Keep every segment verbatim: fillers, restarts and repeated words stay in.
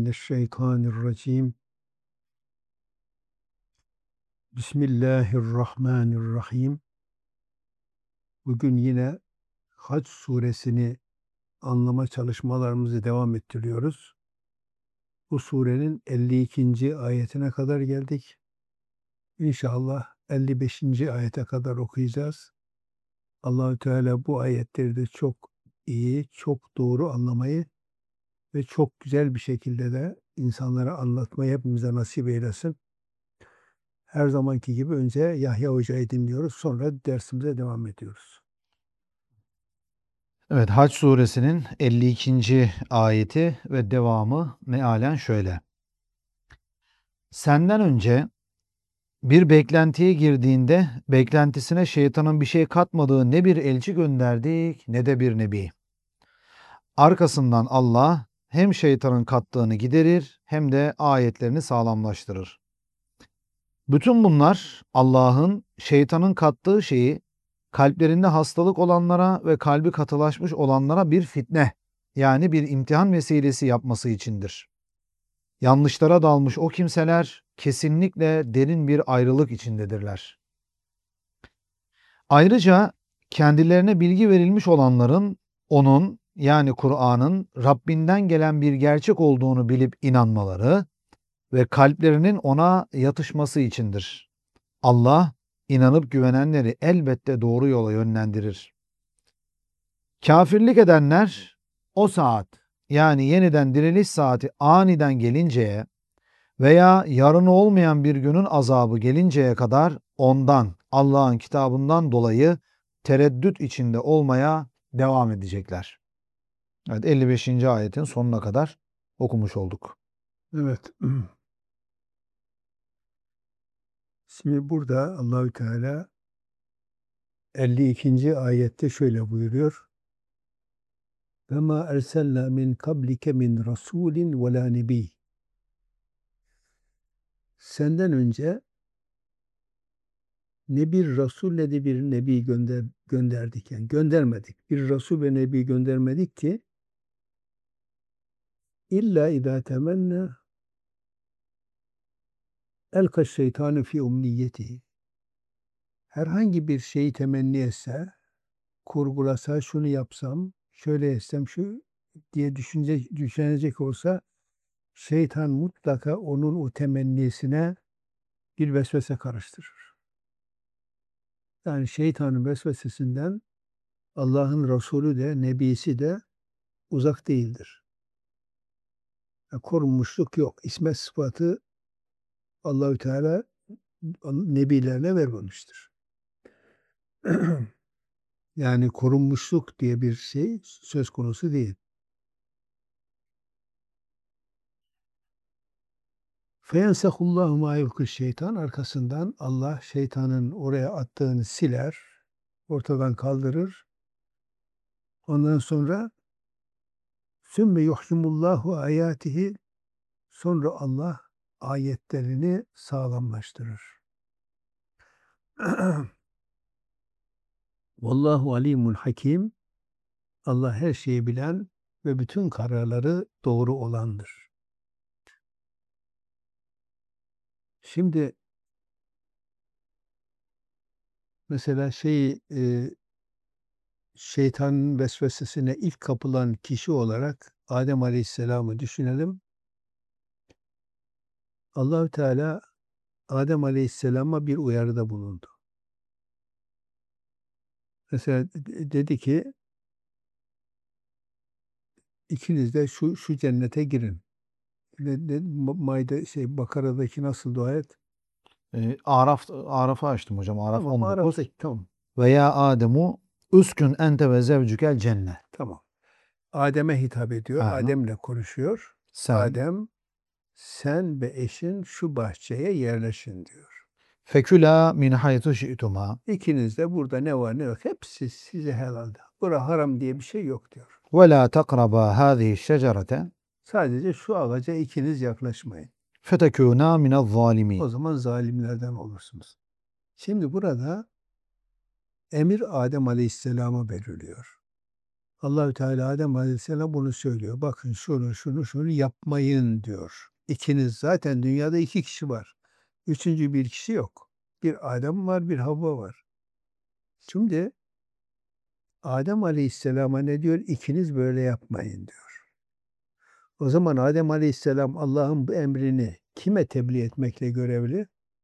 mineşşeytanirracim. Bismillahirrahmanirrahim. Bugün yine Hac suresini anlama çalışmalarımızı devam ettiriyoruz. Bu surenin elli ikinci ayetine kadar geldik. İnşallah elli beşinci ayete kadar okuyacağız. Allahü Teala bu ayetleri de çok iyi, çok doğru anlamayı ve çok güzel bir şekilde de insanlara anlatmayı hepimize nasip eylesin. Her zamanki gibi önce Yahya Hoca'yı dinliyoruz. Sonra dersimize devam ediyoruz. Evet, Hac suresinin elli ikinci ayeti ve devamı mealen şöyle. Senden önce bir beklentiye girdiğinde beklentisine şeytanın bir şey katmadığı ne bir elçi gönderdik ne de bir nebi. Arkasından Allah hem şeytanın kattığını giderir hem de ayetlerini sağlamlaştırır. Bütün bunlar Allah'ın şeytanın kattığı şeyi kalplerinde hastalık olanlara ve kalbi katılaşmış olanlara bir fitne, yani bir imtihan vesilesi yapması içindir. Yanlışlara dalmış o kimseler kesinlikle derin bir ayrılık içindedirler. Ayrıca kendilerine bilgi verilmiş olanların onun, yani Kur'an'ın Rabbinden gelen bir gerçek olduğunu bilip inanmaları ve kalplerinin ona yatışması içindir. Allah inanıp güvenenleri elbette doğru yola yönlendirir. Kafirlik edenler o saat, yani yeniden diriliş saati aniden gelinceye veya yarını olmayan bir günün azabı gelinceye kadar ondan, Allah'ın kitabından dolayı tereddüt içinde olmaya devam edecekler. Evet, elli beşinci ayetin sonuna kadar okumuş olduk. Evet. Şimdi burada Allahü Teala elli ikinci ayette şöyle buyuruyor. Ve ma erselna min kablike min rasulin ve la nebi. Senden önce ne bir Resul ne de bir Nebi gönder, gönderdik. Yani göndermedik. Bir Resul ve Nebi göndermedik ki illa idâ temennâ elka şeytanı fi umniyetihi. Herhangi bir şeyi temenni etse, kurgulasa, şunu yapsam, şöyle etsem, şu diye düşünce, düşünecek olsa şeytan mutlaka onun o temennisine bir vesvese karıştırır. Yani şeytanın vesvesesinden Allah'ın Resulü de, Nebisi de uzak değildir. Yani korunmuşluk yok. İsmet sıfatı Allahü Teala nebilerine vermemiştir. Yani korunmuşluk diye bir şey söz konusu değil. Feyensehullahu ma yulkı şeytan, arkasından Allah şeytanın oraya attığını siler, ortadan kaldırır. Ondan sonra sümme yuhkimullahu ayatihi, sonra Allah ayetlerini sağlamlaştırır. Vallahu alimun hakim. Allah her şeyi bilen ve bütün kararları doğru olandır. Şimdi mesela şey e, şeytanın vesvesesine ilk kapılan kişi olarak Adem Aleyhisselam'ı düşünelim. Allahü Teala Adem Aleyhisselam'a bir uyarıda bulundu. Mesela dedi ki ikiniz de şu şu cennete girin. Ne, ne, Maide şey Bakara'daki nasıl dua et? Ee, Araf, Araf'ı açtım hocam. Araf Tamam, on dokuz. Araf'taki tamam. Ve ya Ademu üskün ente ve zevcükel cennet. Tamam. Adem'e hitap ediyor. Aha. Adem'le konuşuyor. Sen Adem, sen ve eşin şu bahçeye yerleşin diyor. fekula min haytu şi'tuma İkiniz de burada ne var ne yok hepsi size helaldir. Bura haram diye bir şey yok diyor. ve la takraba hâzihi şecerete Sadece şu ağaca ikiniz yaklaşmayın. fetekûnâ minel zâlimîn. O zaman zalimlerden olursunuz. Şimdi burada emir Adem Aleyhisselam'a veriliyor. Allahü Teala Adem Aleyhisselam bunu söylüyor. Bakın şunu şunu şunu yapmayın diyor. İkiniz zaten dünyada iki kişi var. Üçüncü bir kişi yok. Bir Adem var, bir Havva var. Şimdi Adem Aleyhisselam'a ne diyor? İkiniz böyle yapmayın diyor. O zaman Adem Aleyhisselam Allah'ın bu emrini kime tebliğ etmekle görevli?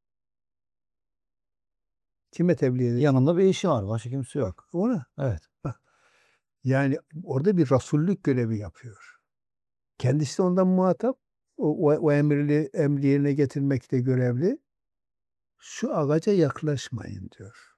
Kime tebliğ edecek? Yanında bir eşi var. Başka kimse yok. Bak ona. Evet. Bak. Yani orada bir rasullük görevi yapıyor. Kendisi de ondan muhatap. O, o, o emri, emri yerine getirmekte görevli. Şu ağaca yaklaşmayın diyor.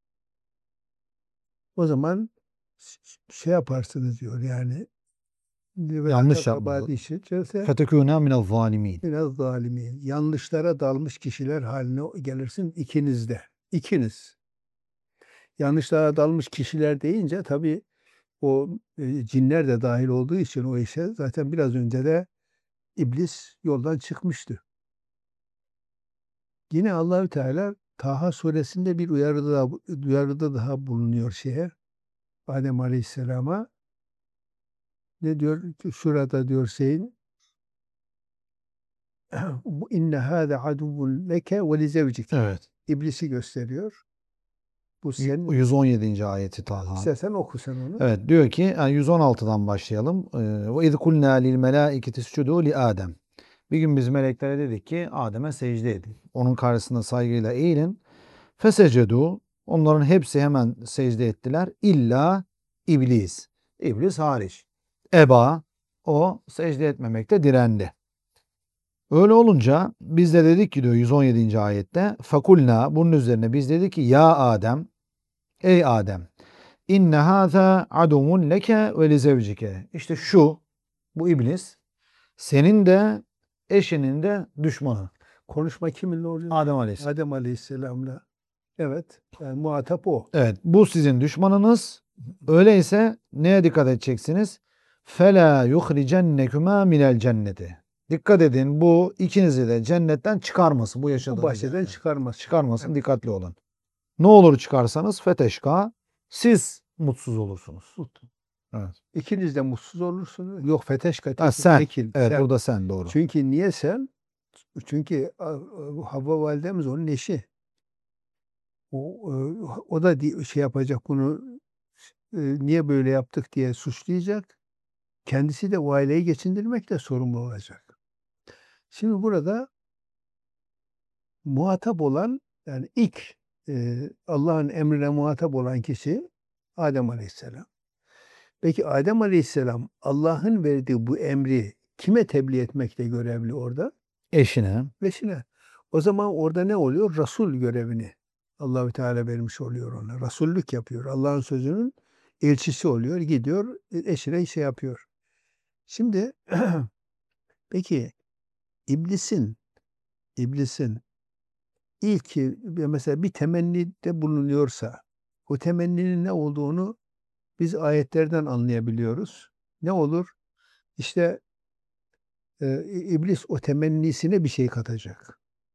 O zaman şey yaparsınız diyor yani. Yanlış yapmalı. Fetekûnâ minel zâlimîn. Biraz zalimin. Yanlışlara dalmış kişiler haline gelirsin ikiniz de. İkiniz. Yanlışlara dalmış kişiler deyince tabii o e, cinler de dahil olduğu için o işe zaten biraz önce de iblis yoldan çıkmıştı. Yine Allahü Teala Taha suresinde bir uyarıda daha, uyarıda daha bulunuyor şeye. Adem Aleyhisselam'a ne diyor? Şurada diyor şeyin inne hâze aduvun leke ve li zevcik. Evet. İblisi gösteriyor. Bu senin yüz on yedinci ayeti Talha. İstersen oku sen onu. Evet, diyor ki yani yüz on altıdan başlayalım. Ve iz kulna lil melaiketi iscudu li Adem. Bir gün biz meleklere dedik ki Adem'e secde edin. Onun karşısında saygıyla eğilin. Fesecedu. Onların hepsi hemen secde ettiler. İlla iblis. İblis hariç. Eba. O secde etmemekte direndi. Öyle olunca biz de dedik ki diyor yüz on yedinci ayette fakulna, bunun üzerine biz dedik ki ya Adem, ey Adem, inne hâzâ adumun leke ve li zevcike. İşte şu, bu iblis senin de eşinin de düşmanı. Konuşma kiminle oluyor? Adem Aleyhisselam. Adem Aleyhisselam'la. Evet. Yani muhatap o. Evet, bu sizin düşmanınız. Öyleyse neye dikkat edeceksiniz? Fela yuhricennekuma minel cenneti. Dikkat edin, bu ikinizi de cennetten çıkarmasın bu Bu yaşadığınız bahçeden yerden. çıkarmaz. Çıkarmasın, Evet. dikkatli olun. Ne olur çıkarsanız feteşka, siz mutsuz olursunuz. Mutlu. Evet. İkiniz de mutsuz olursunuz. Yok feteşka Ha, tekil. sen. tekil. Evet, Sen. burada sen doğru. Çünkü niye sen? Çünkü a- a- Havva validemiz onun eşi. O, e, o da di- şey yapacak bunu e, niye böyle yaptık diye suçlayacak. Kendisi de o aileyi geçindirmekle sorumlu olacak. Şimdi burada muhatap olan yani ilk e, Allah'ın emrine muhatap olan kişi Adem Aleyhisselam. Peki Adem Aleyhisselam Allah'ın verdiği bu emri kime tebliğ etmekle görevli orada? Eşine. Eşine. O zaman orada ne oluyor? Rasul görevini Allahü Teala vermiş oluyor ona. Rasullük yapıyor. Allah'ın sözünün elçisi oluyor. Gidiyor eşine şey yapıyor. Şimdi peki iblisin iblisin ilki mesela bir temennide bulunuyorsa o temenninin ne olduğunu biz ayetlerden anlayabiliyoruz. Ne olur? İşte e, iblis o temennisine bir şey katacak.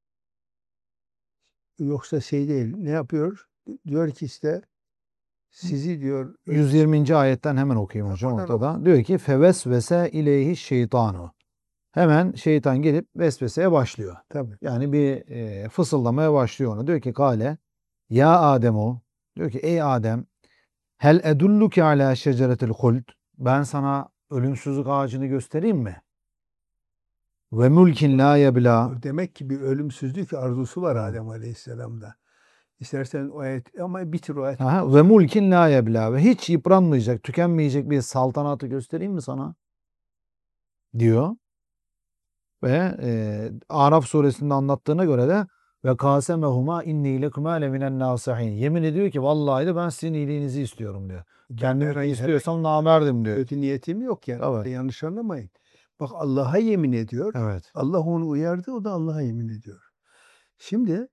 Yoksa şey değil. Ne yapıyor? Diyor ki işte sizi diyor yüz yirminci ayetten hemen okuyayım hocam Oradan ortada. Diyor ki fevesvese ileyhi şeytanu. Hemen şeytan gelip vesveseye başlıyor. tabii. Yani bir e, fısıldamaya başlıyor ona. Diyor ki kale ya Ademo. Diyor ki ey Adem hel edulluke ala şeceretil huld. Ben sana ölümsüzlük ağacını göstereyim mi? Ve mulkin la yebla. Demek ki bir ölümsüzlük arzusu var Evet. Adem Aleyhisselam'da. İstersen o ayet ama bitir o ayet. Aha, ve mulkin la yebla. Ve hiç yıpranmayacak, tükenmeyecek bir saltanatı göstereyim mi sana? Diyor. Ve e, Araf suresinde anlattığına göre de ve kasemehuma inni lekuma leminen nasihin. Yemin ediyor ki vallahi de ben sizin iyiliğinizi istiyorum diyor. Kendimi herhangi- istiyorsam namerdim diyor. Kötü niyetim yok yani. Evet. Yanlış anlamayın. Bak Allah'a yemin ediyor. Evet. Allah onu uyardı, o da Allah'a yemin ediyor. Şimdi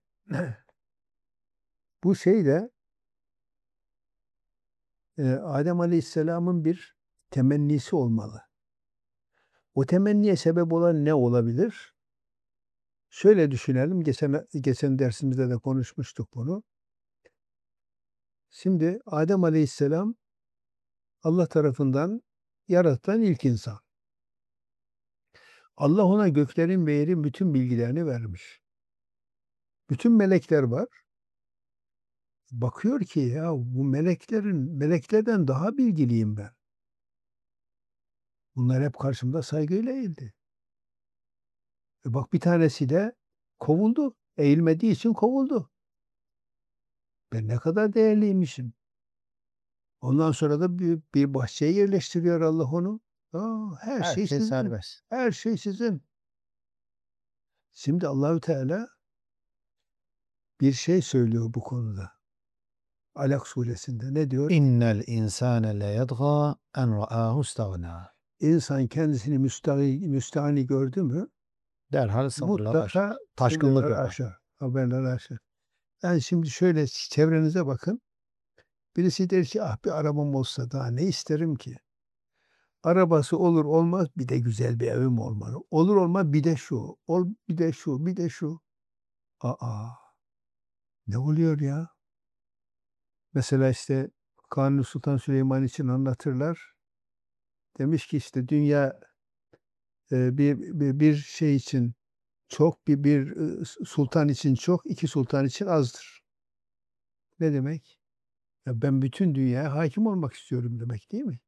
bu şey de e, Adem Aleyhisselam'ın bir temennisi olmalı. O temenniye sebep olan ne olabilir? Şöyle düşünelim. Geçen geçen dersimizde de konuşmuştuk bunu. Şimdi Adem Aleyhisselam Allah tarafından yaratılan ilk insan. Allah ona göklerin ve yerin bütün bilgilerini vermiş. Bütün melekler var. Bakıyor ki ya bu meleklerin meleklerden daha bilgiliyim ben. Bunlar hep karşımda saygıyla eğildi. E bak bir tanesi de kovuldu. Eğilmediği için kovuldu. Ben ne kadar değerliymişim. Ondan sonra da bir, bir bahçeye yerleştiriyor Allah onu. Aa, her Her şey şey sizin. serbest. Her şey sizin. Şimdi Allahü Teala bir şey söylüyor bu konuda. Alak suresinde ne diyor? İnnel insane le yedgâ en ra'âhu istagna. İnsan kendisini müstahni, müstahni gördü mü Derhal sınırları aşar. mutlaka Taşkınlık sınırları yapar. aşar. Haberleri aşar. Yani şimdi şöyle çevrenize bakın. Birisi der ki ah bir arabam olsa daha ne isterim ki? Arabası olur olmaz bir de güzel bir evim olmalı. Olur olmaz bir de şu. Ol, bir de şu, bir de şu. Aa, ne oluyor ya? Mesela işte Kanuni Sultan Süleyman için anlatırlar. Demiş ki işte dünya e, bir, bir, bir şey için çok, bir, bir e, sultan için çok, iki sultan için azdır. Ne demek? Ya ben bütün dünyaya hakim olmak istiyorum demek değil mi?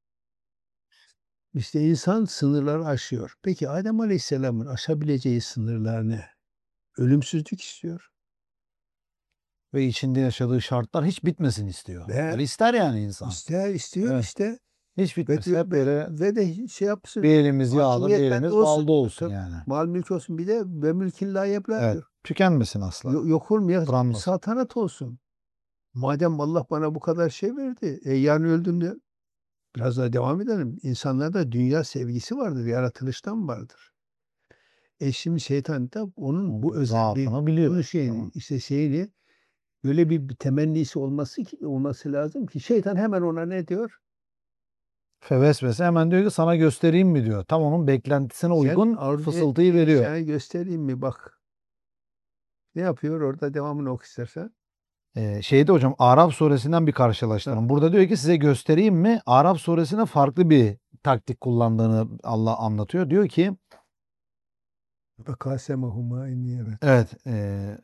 İşte insan sınırları aşıyor. Peki Adem Aleyhisselam'ın aşabileceği sınırlar ne? Ölümsüzlük istiyor. Ve içinde yaşadığı şartlar hiç bitmesin istiyor. Ve Öyle ister yani insan. ister, istiyor Evet. işte. Hiç Ve, bitmesin. Hep ve, böyle ve de şey yapsın. bir elimiz yağlı, bir Hakimiyet bende elimiz olsun. balda olsun Tabii, yani. mal mülk olsun. Bir de ve mülkin la yeblâ Evet. diyor. Tükenmesin asla. Yo- Yok olmayan Yıpranmasın. saltanat olsun. Madem Allah bana bu kadar şey verdi. E yarın öldüğümde biraz daha devam edelim. İnsanlarda dünya sevgisi vardır. Yaratılıştan vardır. E şimdi şeytan da onun bu özelliği, Zaafını biliyor. bu şeyini, Tamam. işte şeyini böyle bir, bir temennisi olması ki olması lazım ki şeytan hemen ona ne diyor? Fevesvese hemen diyor ki sana göstereyim mi diyor. Tam onun beklentisine Sen uygun arzu fısıltıyı ettiğin veriyor. sana göstereyim mi bak. Ne yapıyor orada devamını oku istersen. Ee, şeyde hocam Araf suresinden bir Ha. karşılaştırın. Burada diyor ki size göstereyim mi? Araf suresinde farklı bir taktik kullandığını Allah anlatıyor. Diyor ki Ve kasemehuma inni evet. evet e,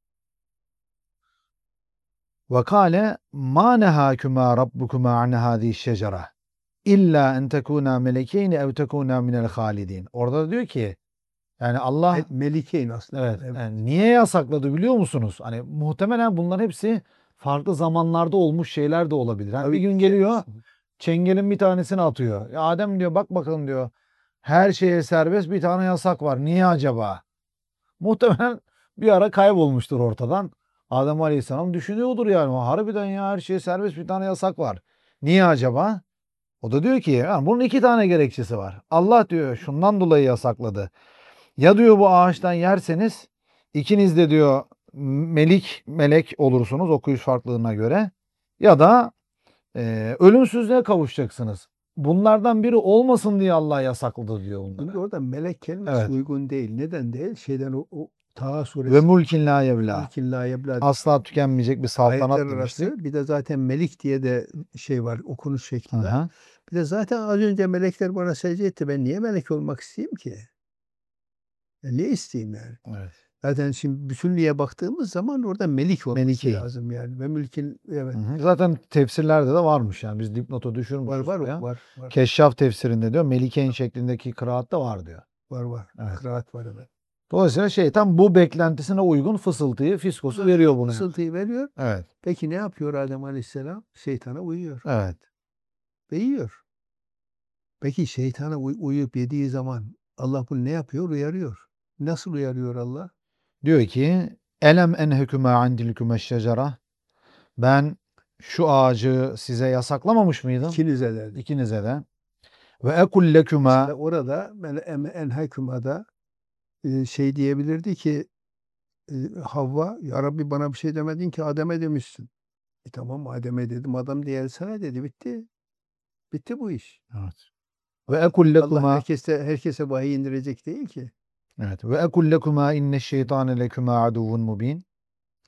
ve kâle mâ nehâkümâ rabbukümâ an hâzî şecere illa en tekûnâ melekeyni ev tekûnâ minel hâlidîn. Orada da diyor ki yani Mel- Allah Melikeyn aslında. evet Evet. yani niye yasakladı biliyor musunuz? Hani muhtemelen bunların hepsi farklı zamanlarda olmuş şeyler de olabilir. Hani bir Tabii gün ki geliyor kendisi. çengelin bir tanesini atıyor. Ya Adem diyor bak bakalım diyor. Her şeye serbest bir tane yasak var. Niye acaba? Muhtemelen bir ara kaybolmuştur ortadan. Adem Aleyhisselam düşünüyordur yani. Harbiden ya her şeye serbest bir tane yasak var. Niye acaba? O da diyor ki yani bunun iki tane gerekçesi var. Allah diyor şundan dolayı yasakladı. Ya diyor bu ağaçtan yerseniz ikiniz de diyor melik melek olursunuz okuyuş farklılığına göre. Ya da e, ölümsüzlüğe kavuşacaksınız. Bunlardan biri olmasın diye Allah yasakladı diyor Şimdi bunlara. orada melek kelimesi Evet. uygun değil. Neden değil? Şeyden o, o Taha Ve suresi mulkin la yevla. Mülkin la yeblâ Asla tükenmeyecek bir ayetler saltanat demiştik. arası. Bir de zaten melik diye de şey var. Okunuş şekli var. Aha. Bir de zaten az önce melekler bana secde etti. Ben niye melek olmak isteyeyim ki? Ya niye isteyeyim yani? Evet. Zaten şimdi bütünlüğe baktığımız zaman orada melik olması Melikeyn. lazım yani. Ve mülkin evet. Hı hı. Zaten tefsirlerde de varmış yani biz dipnotu Var düşürmüşüz var buraya. var var. Keşşaf tefsirinde diyor Melikeyn şeklindeki kıraat da var diyor. Var var. Evet. Kıraat var evet. Dolayısıyla şeytan bu beklentisine uygun fısıltıyı, fiskosu veriyor buna. Fısıltıyı veriyor. Evet. Peki ne yapıyor Adem Aleyhisselam? Şeytana uyuyor. Evet. Ve yiyor. Peki şeytana uy- uyup yediği zaman Allah bunu ne yapıyor? Uyarıyor. Nasıl uyarıyor Allah? Diyor ki elem enheküme andilküme şecera. Ben şu ağacı size yasaklamamış mıydım? İkinize dedi. İkinize de. Ve ekul leküme Mesela orada ben en, enhakümada e, şey diyebilirdi ki e, Havva ya Rabbi bana bir şey demedin ki Adem'e demişsin. E tamam Adem'e dedim adam diğer sana dedi bitti. Bitti bu iş. evet. Ve ekul Allah leküme herkese herkese vahiy indirecek değil ki. evet. Ve ekul leküme inne şeytane leküme aduvun mubin.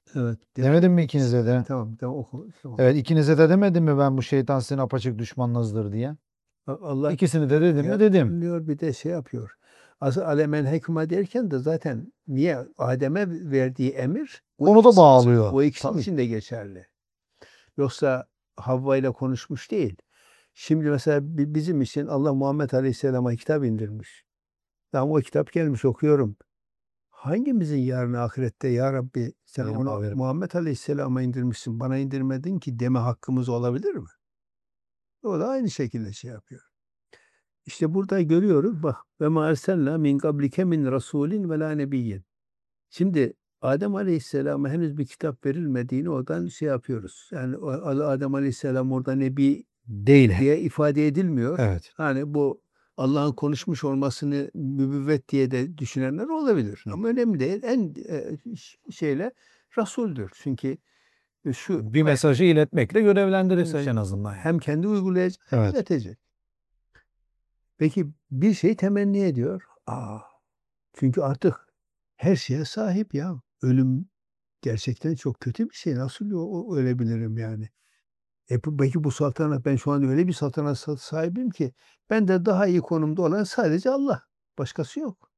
Evet. Demedim mi Demek ikinize de? Tamam, tamam oku. Tamam. Evet, ikinize de demedim mi ben bu şeytan sizin apaçık düşmanınızdır diye? A- Allah İkisini de dedim mi? Dedim. diyor bir de şey yapıyor. Asıl alemen hekma derken de zaten niye Adem'e verdiği emir o Onu da ikisi, bağlıyor. o ikisi Tabii. için de geçerli. Yoksa Havva ile konuşmuş değil. Şimdi mesela bi- bizim için Allah Muhammed Aleyhisselam'a kitap indirmiş. Tamam, o kitap gelmiş, okuyorum. Hangimizin yarın ahirette ya Rabbi sen Sayın onu Muhaverim. Muhammed Aleyhisselam'a indirmişsin, bana indirmedin ki deme hakkımız olabilir mi? O da aynı şekilde şey yapıyor. İşte burada görüyoruz bak, ve ma erselna min qablike min rasulin ve la nebiyyin. Şimdi Adem Aleyhisselam'a henüz bir kitap verilmediğini oradan şey yapıyoruz. Yani o- Adem Aleyhisselam orada nebi Değil. diye ifade edilmiyor. Evet. Hani bu Allah'ın konuşmuş olmasını nübüvvet diye de düşünenler olabilir. Hı. Ama önemli değil. En e, ş- şeyle Resul'dür. Çünkü şu Bir mesajı iletmekle görevlendirilmiş mesaj en azından. hem kendi uygulayacak hem Evet. iletecek. Peki bir şey temenni ediyor. Aa, çünkü artık her şeye sahip ya. Ölüm gerçekten çok kötü bir şey. Nasıl o, o- ölebilirim yani? E bu, belki bu saltanat, ben şu anda öyle bir saltanat sa- sahibim ki benden daha iyi konumda olan sadece Allah. Başkası yok.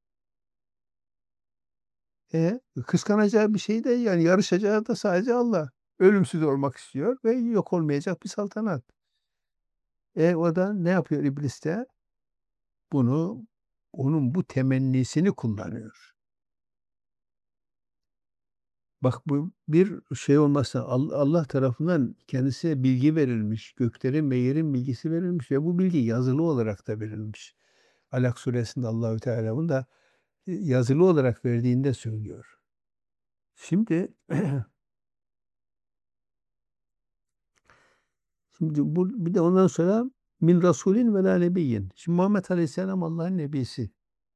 E kıskanacağı bir şey de, yani yarışacağı da sadece Allah. Ölümsüz olmak istiyor ve yok olmayacak bir saltanat. E o da ne yapıyor iblis de? Bunu, onun bu temennisini kullanıyor. Bak, bu bir şey olmazsa Al- Allah tarafından kendisine bilgi verilmiş, göklerin ve yerin bilgisi verilmiş ve bu bilgi yazılı olarak da verilmiş. Alak suresinde Allahü Teala bunu da e, yazılı olarak verdiğinde söylüyor. Şimdi şimdi bu bir de ondan sonra min rasulin ve la nebiyyin. Şimdi Muhammed Aleyhisselam Allah'ın nebisi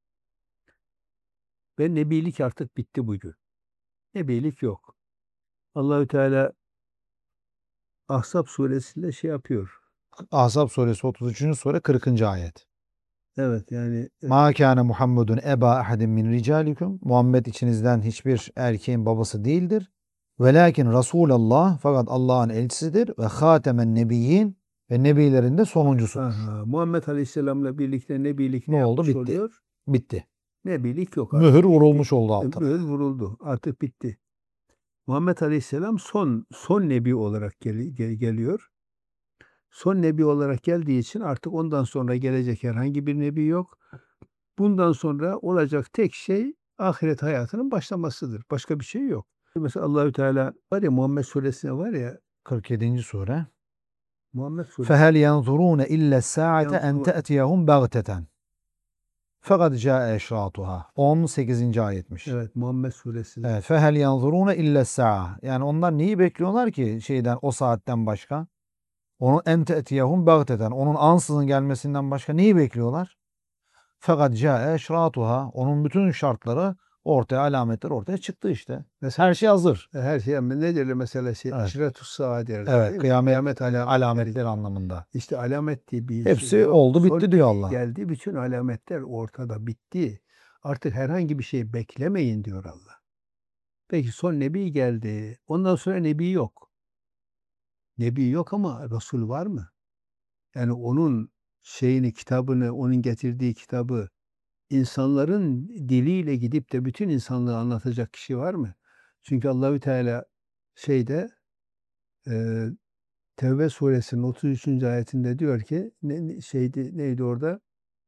ve nebilik artık bitti bugün. Nebilik yok. Allahü Teala Ahzab suresinde şey yapıyor. Ahzab suresi otuz üçüncü sure kırkıncı ayet. Evet, yani e, Ma kana Muhammedun eba ahadin min ricalikum. Muhammed içinizden hiçbir erkeğin babası değildir. Velakin Resulallah, fakat Allah'ın elçisidir ve hatemen nebiyyin, ve nebilerin de sonuncusudur. aha, Muhammed Aleyhisselam'la birlikte nebilik Ne ne oldu? yapmış Bitti. oluyor? Bitti. Nebilik yok artık. Mühür Bitti. vurulmuş oldu E, altına. Mühür vuruldu. Artık bitti. Muhammed Aleyhisselam son son nebi olarak gel- gel- geliyor. Son nebi olarak geldiği için artık ondan sonra gelecek herhangi bir nebi yok. Bundan sonra olacak tek şey ahiret hayatının başlamasıdır. Başka bir şey yok. Mesela Allahü Teala var ya, Muhammed suresinde var ya, kırk yedinci sure. Muhammed suresi Fehel yanzurune illa saate en yanzuru- te'tiyehum bagteten. Fakat ca'e eşratuha. on sekizinci ayetmiş. evet, Muhammed suresinde. Evet. Fehel yanzurune illa sa'a. Yani onlar neyi bekliyorlar ki şeyden, o saatten başka? Onun en te'tiyehum bagteten. Onun ansızın gelmesinden başka neyi bekliyorlar? Fakat ca'e eşratuha. Onun bütün şartları ortaya, alametler ortaya çıktı işte. Mesela Her şey hazır. her şey, ama ne derler mesela, şey Evet. aşiretus sa'a derler, Evet. değil mi? Kıyamet, Kıyamet alametleri. alametleri anlamında. İşte alamet diye bir şey Hepsi yok. oldu Son bitti diyor nebi Allah. geldi. Bütün alametler ortada, bitti. Artık herhangi bir şey beklemeyin diyor Allah. Peki son nebi geldi. Ondan sonra nebi yok. Nebi yok ama Resul var mı? Yani onun şeyini, kitabını, onun getirdiği kitabı insanların diliyle gidip de bütün insanlığı anlatacak kişi var mı? Çünkü Allahü Teala şeyde e, Tevbe suresinin otuz üçüncü ayetinde diyor ki ne, ne- şeydi neydi orada?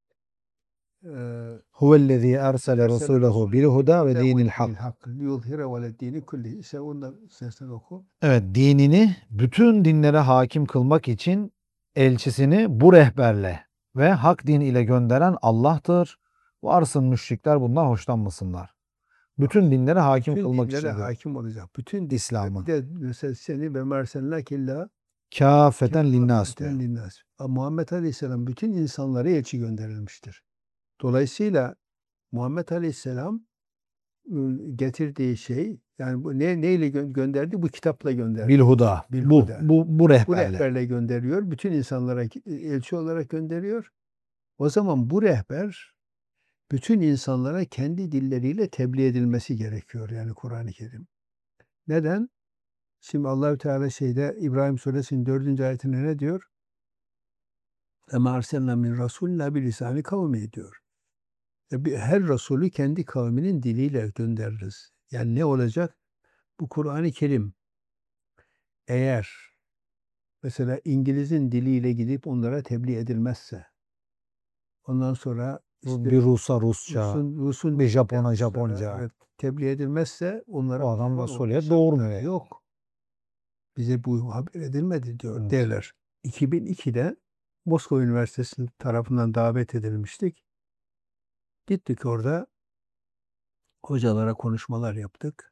Eee Huvellezî ersele Ersele Resûlehu Resulü bil huda ve huda dinil ve dinil hak. hak liyuzhirahu ale'd-dini kullihi. İşte onu da seslen oku. Evet, dinini bütün dinlere hakim kılmak için elçisini bu rehberle ve hak din ile gönderen Allah'tır. Varsın müşrikler bundan hoşlanmasınlar. Bak, Bütün dinlere hakim bütün kılmak dinlere için diyor. hakim olacak. Bütün dinlere. İslam'ı. Bir de mesela seni ve mersennâke illâ Kâfeten linnas diyor. kâfeten linnâs. Ama Muhammed Aleyhisselam bütün insanlara elçi gönderilmiştir. Dolayısıyla Muhammed Aleyhisselam ıı, getirdiği şey, yani bu ne neyle gö- gönderdi? Bu kitapla gönderdi. Bil huda. Bu, Bilhuda. bu, bu Bu rehberle. rehberle gönderiyor. Bütün insanlara ki- elçi olarak gönderiyor. O zaman bu rehber bütün insanlara kendi dilleriyle tebliğ edilmesi gerekiyor, yani Kur'an-ı Kerim. Neden? Şimdi Allahü Teala şeyde İbrahim Suresinin dördüncü ayetinde ne diyor? Ema arselna min rasulina bilisani kavmi diyor. E bir- Her Resulü kendi kavminin diliyle göndeririz. Yani ne olacak? Bu Kur'an-ı Kerim eğer mesela İngiliz'in diliyle gidip onlara tebliğ edilmezse, ondan sonra Bu işte bir Rus'a Rusça, Rus'un Rus'un bir diliyle Japon'a Ruslara, Japonca. evet, tebliğ edilmezse onlara O adam Müslüman olma Resuliyet şansları doğurmuyor yani. yok. Bize bu haber edilmedi diyor Evet. derler. iki bin ikide Moskova Üniversitesi tarafından davet edilmiştik. Gittik orada hocalara konuşmalar yaptık.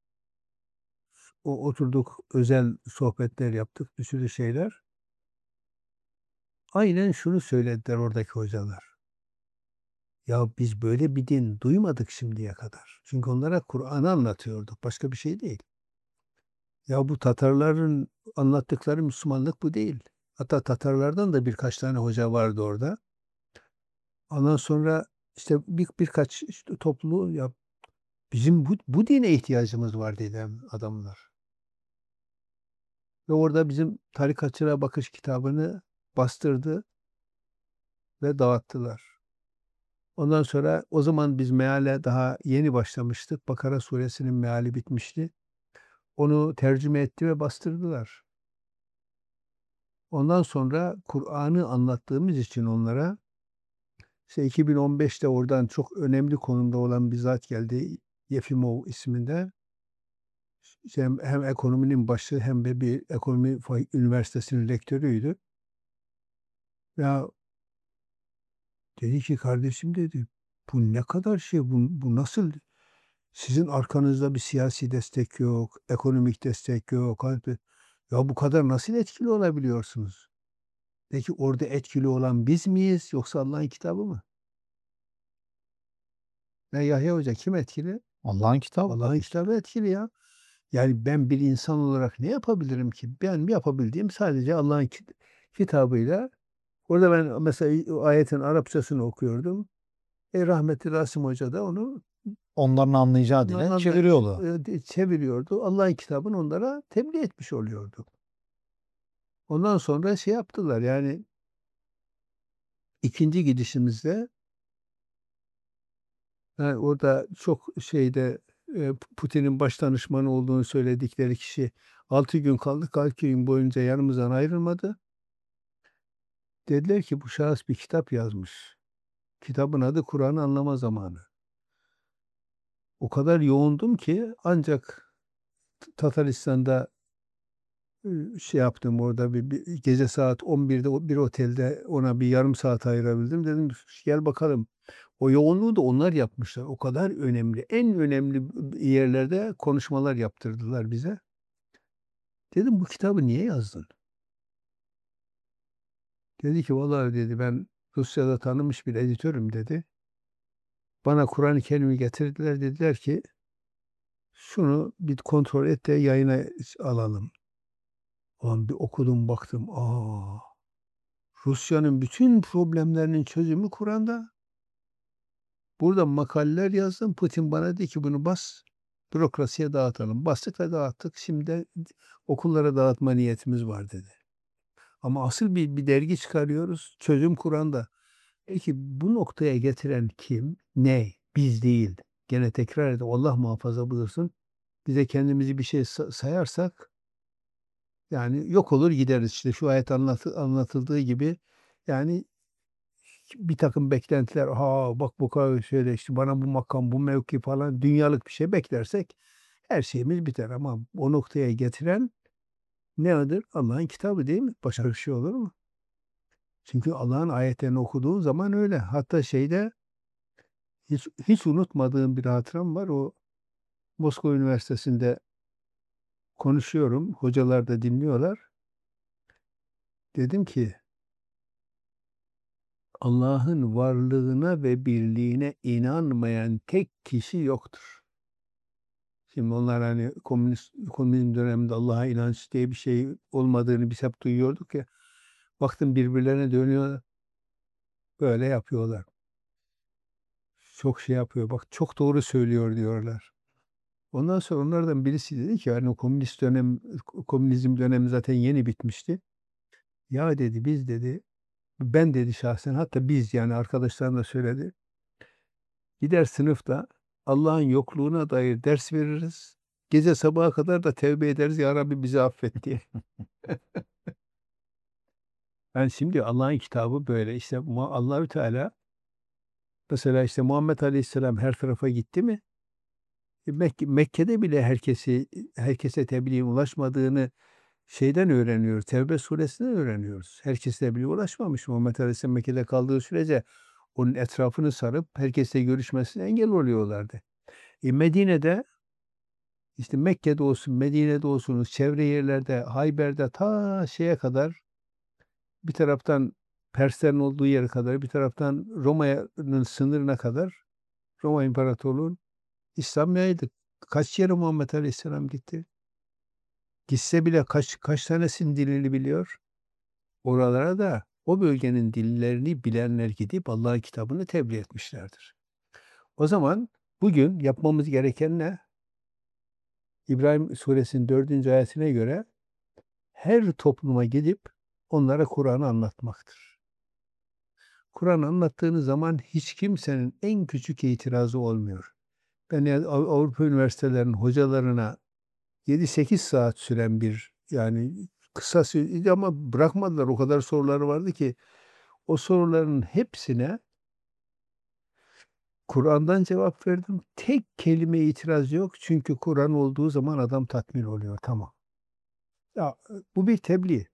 O oturduk özel sohbetler yaptık, bir sürü şeyler. Aynen şunu söylediler oradaki hocalar. Ya biz böyle bir din duymadık şimdiye kadar. Çünkü onlara Kur'an'ı anlatıyorduk. Başka bir şey değil. Ya bu Tatarların anlattıkları Müslümanlık bu değil. Hatta Tatarlardan da birkaç tane hoca vardı orada. Ondan sonra işte bir, birkaç işte topluluğu ya bizim bu, bu dine ihtiyacımız var dedi adamlar. Ve orada bizim tarikatçılara bakış kitabını bastırdı ve dağıttılar. Ondan sonra o zaman biz meale daha yeni başlamıştık. Bakara suresinin meali bitmişti. Onu tercüme etti ve bastırdılar. Ondan sonra Kur'an'ı anlattığımız için onlara işte iki bin on beşte oradan çok önemli konumda olan bir zat geldi. Yefimov isminde. İşte hem, hem ekonominin başı hem de bir ekonomi fa- üniversitesinin rektörüydü. Ya dedi ki kardeşim dedi bu ne kadar şey bu, bu nasıl sizin arkanızda bir siyasi destek yok, ekonomik destek yok. Ya bu kadar nasıl etkili olabiliyorsunuz? Peki orada etkili olan biz miyiz yoksa Allah'ın kitabı mı? Ne Yahya Hoca kim etkili? Allah'ın kitabı Allah'ın tabii ki. kitabı etkili ya. Yani ben bir insan olarak ne yapabilirim ki? Ben yapabildiğim sadece Allah'ın kit- kitabıyla. Orada ben mesela o ayetin Arapçasını okuyordum. E rahmetli Rasim Hoca da onu Onların anlayacağı onların dile adına çeviriyordu. e, çeviriyordu. Allah'ın kitabını onlara tebliğ etmiş oluyordu. Ondan sonra şey yaptılar yani ikinci gidişimizde yani orada çok şeyde e, Putin'in baş danışmanı olduğunu söyledikleri kişi altı gün kaldık. altı gün boyunca yanımızdan ayrılmadı. Dediler ki bu şahıs bir kitap yazmış. Kitabın adı Kur'an'ı anlama zamanı. O kadar yoğundum ki ancak Tataristan'da e, şey yaptım orada bir, bir gece saat on birde o- bir otelde ona bir yarım saat ayırabildim. Dedim gel bakalım. O yoğunluğu da onlar yapmışlar. O kadar önemli. En önemli yerlerde konuşmalar yaptırdılar bize. Dedim bu kitabı niye yazdın? Dedi ki vallahi dedi ben Rusya'da tanınmış bir editörüm dedi. Bana Kur'an-ı Kerim'i getirdiler dediler ki şunu bir kontrol et de yayına alalım. Ulan bir okudum baktım. Aa, Rusya'nın bütün problemlerinin çözümü Kur'an'da. Burada makaleler yazdım. Putin bana dedi ki bunu bas. Bürokrasiye dağıtalım. Bastık ve dağıttık. Şimdi de okullara dağıtma niyetimiz var dedi. Ama asıl bir, bir dergi çıkarıyoruz. Çözüm Kur'an'da. Peki bu noktaya getiren kim? Ne? Biz değil. Gene tekrar edeyim. Allah muhafaza buyursun. Bize kendimizi bir şey sa- sayarsak yani yok olur gideriz. İşte şu ayet anlatı- anlatıldığı gibi yani bir takım beklentiler. Ha bak bu kadar şöyle işte bana bu makam, bu mevki falan dünyalık bir şey beklersek her şeyimiz biter. Ama o noktaya getiren nedir? Allah'ın kitabı değil mi? Başka bir şey olur mu? Çünkü Allah'ın ayetlerini okuduğun zaman öyle. Hatta şeyde hiç, hiç unutmadığım bir hatıram var. O Moskova Üniversitesi'nde konuşuyorum. Hocalar da dinliyorlar. Dedim ki Allah'ın varlığına ve birliğine inanmayan tek kişi yoktur. Şimdi onlar hani komünist, komünizm döneminde Allah'a inanç diye bir şey olmadığını biz hep duyuyorduk ya. Baktım birbirlerine dönüyor böyle yapıyorlar. Çok şey yapıyor. Bak çok doğru söylüyor diyorlar. Ondan sonra onlardan birisi dedi ki hani o komünist dönem komünizm dönemi zaten yeni bitmişti. Ya dedi biz dedi ben dedi şahsen hatta biz yani arkadaşlarım da söyledi. Gider sınıfta Allah'ın yokluğuna dair ders veririz. Gece sabaha kadar da tevbe ederiz ya Rabbi bizi affet diye. Yani şimdi Allah'ın kitabı böyle işte Mu- Allahü Teala mesela işte Muhammed Aleyhisselam her tarafa gitti mi? E, Mek- Mekke'de bile herkesi herkese tebliğin ulaşmadığını şeyden öğreniyoruz. Tevbe suresinden öğreniyoruz. Herkese tebliğ ulaşmamış. Muhammed Aleyhisselam Mekke'de kaldığı sürece onun etrafını sarıp herkesle görüşmesine engel oluyorlardı. E Medine'de işte Mekke'de olsun, Medine'de olsun, çevre yerlerde, Hayber'de ta şeye kadar bir taraftan Perslerin olduğu yere kadar, bir taraftan Roma'nın sınırına kadar Roma İmparatorluğu'nun İslam yaydı. Kaç yere Muhammed Aleyhisselam gitti? Gitse bile kaç kaç tanesinin dilini biliyor? Oralara da o bölgenin dillerini bilenler gidip Allah'ın kitabını tebliğ etmişlerdir. O zaman bugün yapmamız gereken ne? İbrahim Suresinin dördüncü ayetine göre her topluma gidip onlara Kur'an'ı anlatmaktır. Kur'an anlattığınız zaman hiç kimsenin en küçük itirazı olmuyor. Ben yani Av- Avrupa üniversitelerinin hocalarına yedi sekiz saat süren bir yani kısa sü- ama bırakmadılar. O kadar soruları vardı ki o soruların hepsine Kur'an'dan cevap verdim. Tek kelime itiraz yok. Çünkü Kur'an olduğu zaman adam tatmin oluyor. Tamam. Ya, bu bir tebliğ.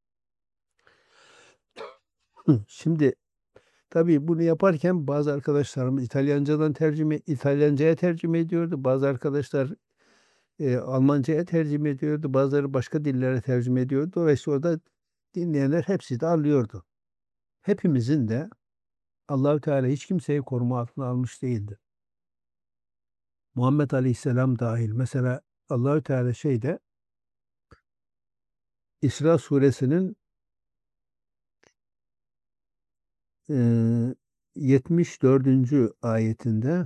Hı, Şimdi tabii bunu yaparken bazı arkadaşlarımız İtalyancadan tercüme, İtalyancaya tercüme ediyordu. Bazı arkadaşlar e, Almancaya tercüme ediyordu. Bazıları başka dillere tercüme ediyordu. Dolayısıyla orada dinleyenler hepsi de anlıyordu. Hepimizin de Allahü Teala hiç kimseyi koruma altına almış değildi. Muhammed Aleyhisselam dahil. Mesela Allahü Teala şeyde İsra suresinin e, yetmiş dördüncü ayetinde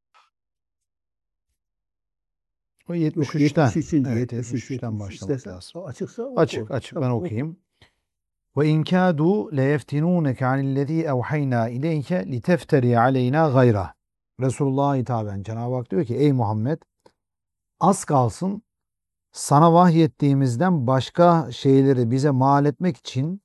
O yok yetmiş üçten. yetmiş üçüncü. Evet, yetmiş üç yetmiş üçten yetmiş üç başlamak istersen lazım. o açıksa Açık oku. açık ben Tamam oku. okuyayım. Ve in kâdû leyeftinûneke anillezî evhaynâ ileyke litefteri aleyna gayra. Resulullah'a hitaben Cenab-ı Hak diyor ki ey Muhammed az kalsın sana vahyettiğimizden başka şeyleri bize mal etmek için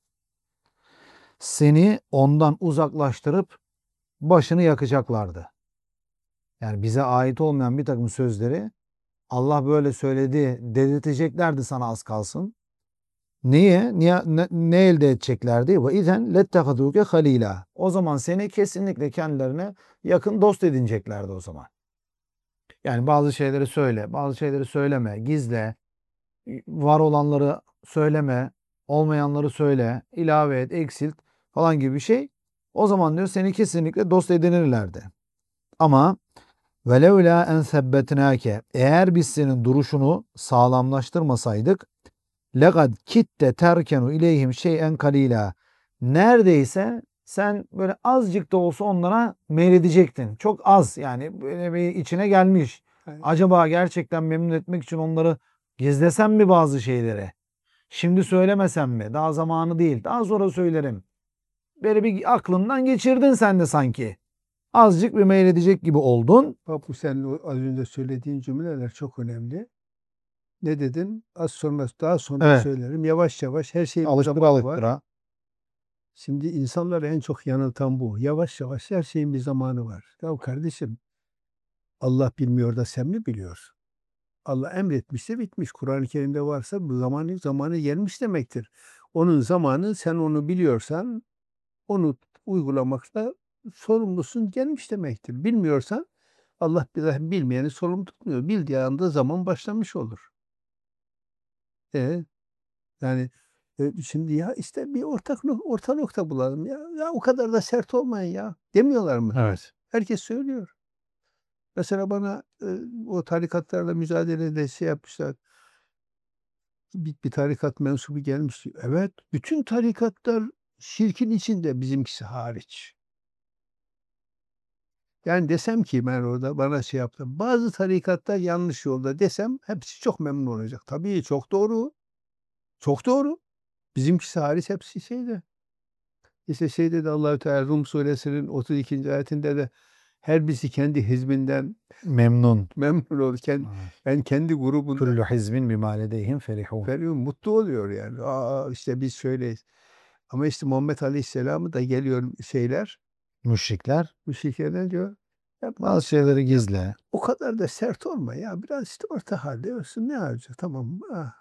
seni ondan uzaklaştırıp başını yakacaklardı. Yani bize ait olmayan bir takım sözleri Allah böyle söyledi dedirteceklerdi sana az kalsın. Niye? Niye ne, ne elde edeceklerdi? Ve izen lettehaduke halila. O zaman seni kesinlikle kendilerine yakın dost edineceklerdi o zaman. Yani bazı şeyleri söyle, bazı şeyleri söyleme, gizle, var olanları söyleme, olmayanları söyle, ilave et, eksilt falan gibi bir şey. O zaman diyor seni kesinlikle dost edinirlerdi. Ama velevla en sebbetnake eğer biz senin duruşunu sağlamlaştırmasaydık legad kitte terkenu ileyhim şeyen kalila. Neredeyse sen böyle azıcık da olsa onlara meyledecektin. Çok az yani böyle bir içine gelmiş. Yani Acaba gerçekten memnun etmek için onları gizlesem mi bazı şeyleri? Şimdi söylemesem mi? Daha zamanı değil. Daha sonra söylerim. Böyle bir aklından geçirdin sen de sanki. Azıcık bir meyledecek gibi oldun. bak bu senin o az önce söylediğin cümleler çok önemli. Ne dedin? Az sonra daha sonra Evet. söylerim. Yavaş yavaş her şeyin bir Alıştıra zamanı var. alıştıra. Şimdi insanları en çok yanıltan bu. Yavaş yavaş her şeyin bir zamanı var. Ya kardeşim Allah bilmiyor da sen mi biliyorsun? Allah emretmişse bitmiş. Kur'an-ı Kerim'de varsa bu zamanı zamanı gelmiş demektir. Onun zamanı sen onu biliyorsan onu uygulamakta sorumlusun gelmiş demektir. Bilmiyorsan Allah bir bilmeyeni sorumlu tutmuyor. Bildiği anda zaman başlamış olur. E, yani e, şimdi ya işte bir ortak nok- orta nokta bulalım ya. Ya o kadar da sert olmayın ya demiyorlar mı? Evet. Herkes söylüyor. Mesela bana e, o tarikatlarla mücadelede şey yapmışlar. Bir, bir tarikat mensubu gelmiş. Evet, bütün tarikatlar şirkin içinde bizimkisi hariç. Yani desem ki ben orada bana şey yaptım. Bazı tarikatlar yanlış yolda desem hepsi çok memnun olacak. Tabii çok doğru. Çok doğru. Bizimkisi hariç hepsi şeyde. İşte şey dedi Allahü Teala Rum suresinin otuz ikinci ayetinde de her birisi kendi hizbinden Memnun. memnun olur. Kendi, Evet. yani kendi grubundan Kullu hizbin bima ledeyhim ferihun. veriyor, mutlu oluyor yani. Aa işte biz şöyleyiz. Ama işte Muhammed Aleyhisselam'ı da geliyor şeyler, Müşrikler müşriklerden diyor. Ya bazı şeyleri ya gizle. o kadar da sert olma ya. Biraz işte orta halde olsun ne olacak tamam. Ah,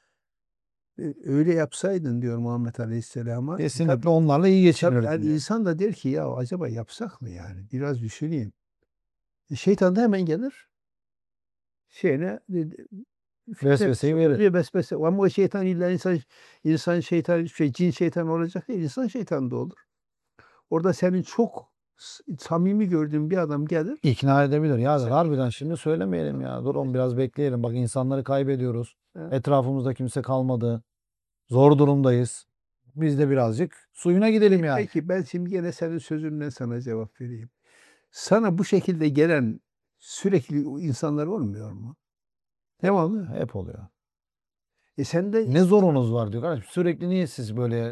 e, öyle yapsaydın diyor Muhammed Aleyhisselam'a. E, tabii, Kesinlikle onlarla iyi tabii geçinirdin yani diyor. insan da der ki ya acaba yapsak mı yani? Biraz düşüneyim. E, şeytan da hemen gelir. Şeyine e, fitne Vesveseyi verir. bir vesvese. Ama o şeytan illa insan insan şeytan şey cin şeytan olacak değil. İnsan şeytan da olur. Orada senin çok s- samimi gördüğün bir adam gelir. İkna edebilir. Ya der, Sen, harbiden şimdi söylemeyelim ya. Durun biraz bekleyelim. Bak insanları kaybediyoruz. Ha, Etrafımızda kimse kalmadı. Zor durumdayız. Biz de birazcık suyuna gidelim pe- yani. peki ben şimdi gene senin sözünden sana cevap vereyim. Sana bu şekilde gelen sürekli insanlar olmuyor mu? Devamlı. Hep oluyor. E sen de Ne zorunuz var diyor kardeşim. Sürekli niye siz böyle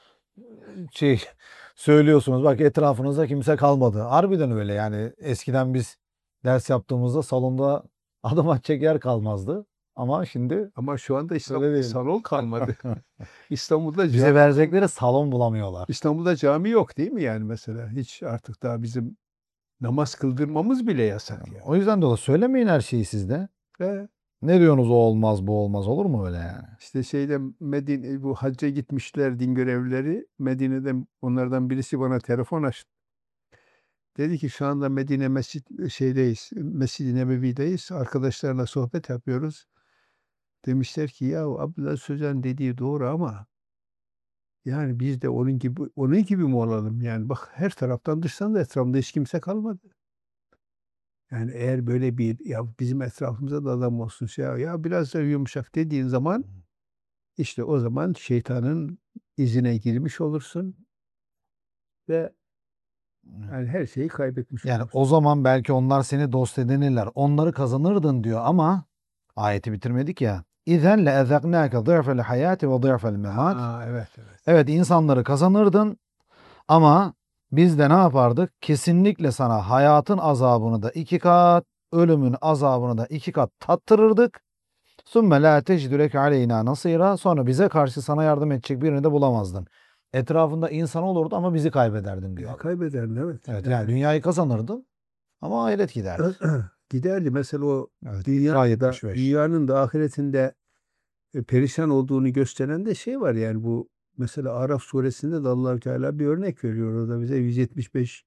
şey söylüyorsunuz? Bak etrafınızda kimse kalmadı. Harbiden öyle yani. Eskiden biz ders yaptığımızda salonda adım atacak yer kalmazdı. Ama şimdi ama şu anda öyle İstanbul'da değil. salon kalmadı. İstanbul'da Bize cami, verecekleri salon bulamıyorlar. İstanbul'da cami yok değil mi yani mesela? Hiç artık daha bizim namaz kıldırmamız bile yasak yani. O yüzden de o söylemeyin her şeyi sizde. Ve Ne diyorsunuz o olmaz bu olmaz olur mu öyle yani? işte şeyde Medine bu hacca gitmişler din görevlileri. Medine'den onlardan birisi bana telefon açtı. Dedi ki şu anda Medine Mescid şeydeyiz. Mescid-i Nebevi'deyiz. Arkadaşlarla sohbet yapıyoruz. Demişler ki ya Abdullah Sözen dediği doğru ama yani biz de onun gibi onun gibi mi olalım yani bak her taraftan dıştan da etrafında hiç kimse kalmadı. Yani eğer böyle bir ya bizim etrafımızda da adam olsun şey ya biraz da yumuşak dediğin zaman işte o zaman şeytanın izine girmiş olursun ve yani her şeyi kaybetmiş Yani olursun. o zaman belki onlar seni dost edinirler. Onları kazanırdın diyor ama ayeti bitirmedik ya. İzen le ezeknâke zî'fel hayâti ve zî'fel memat. Ha evet evet. Evet insanları kazanırdın ama biz de ne yapardık? Kesinlikle sana hayatın azabını da iki kat, ölümün azabını da iki kat tattırırdık. Sümme la tecidü leke aleyna nasira. Sonra bize karşı sana yardım edecek birini de bulamazdın. Etrafında insan olurdu ama bizi kaybederdin diyor Bizi Allah. kaybederdin evet. Evet yani Yani dünyayı kazanırdın ama ahiret giderdi. giderdi mesela o Evet. dünya İsra da yetmiş beş. dünyanın da ahiretinde e, perişan olduğunu gösteren de şey var yani bu mesela Araf suresinde de Allahü Teala bir örnek veriyor orada bize yüz yetmiş beş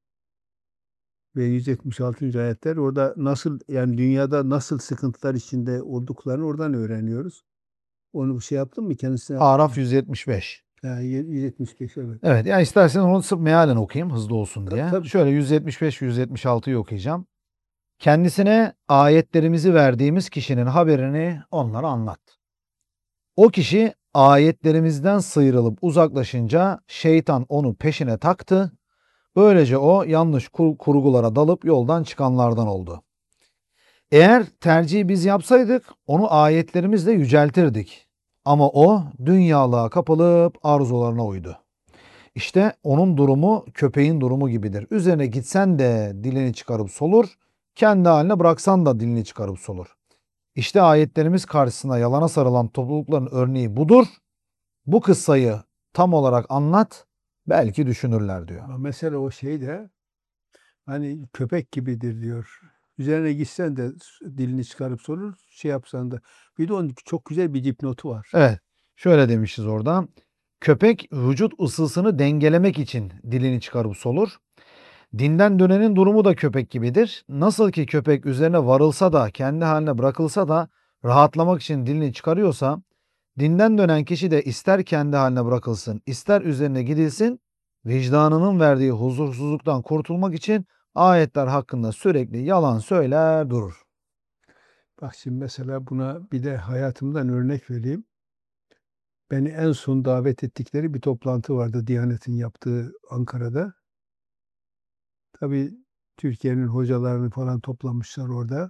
ve yüz yetmiş altıncı ayetler orada nasıl yani dünyada nasıl sıkıntılar içinde olduklarını oradan öğreniyoruz. Onu şey yaptın mı kendisine yaptın Araf mı? yüz yetmiş beş. Ha, yüz yetmiş beş evet. Evet ya istersen onu sırf mealen okuyayım hızlı olsun Tabii diye. tabii. Şöyle yüz yetmiş beş yüz yetmiş altıyı okuyacağım. Kendisine ayetlerimizi verdiğimiz kişinin haberini onlara anlat. O kişi ayetlerimizden sıyrılıp uzaklaşınca şeytan onu peşine taktı. Böylece o yanlış kur- kurgulara dalıp yoldan çıkanlardan oldu. Eğer tercihi biz yapsaydık onu ayetlerimizle yüceltirdik. Ama o dünyalığa kapılıp arzularına uydu. İşte onun durumu köpeğin durumu gibidir. Üzerine gitsen de dilini çıkarıp solur, kendi haline bıraksan da dilini çıkarıp solur. İşte ayetlerimiz karşısında yalana sarılan toplulukların örneği budur. Bu kıssayı tam olarak anlat, belki düşünürler diyor. Ama mesela o şey de hani köpek gibidir diyor. Üzerine gitsen de s- dilini çıkarıp sorur, şey yapsan da. Bir de onun çok güzel bir dipnotu var. Evet, şöyle demişiz orada. Köpek vücut ısısını dengelemek için dilini çıkarıp solur. Dinden dönenin durumu da köpek gibidir. Nasıl ki köpek üzerine varılsa da kendi haline bırakılsa da rahatlamak için dilini çıkarıyorsa, dinden dönen kişi de ister kendi haline bırakılsın, ister üzerine gidilsin, vicdanının verdiği huzursuzluktan kurtulmak için ayetler hakkında sürekli yalan söyler durur. Bak şimdi mesela buna bir de hayatımdan örnek vereyim. Beni en son davet ettikleri bir toplantı vardı Diyanet'in yaptığı Ankara'da. Tabii Türkiye'nin hocalarını falan toplamışlar orada.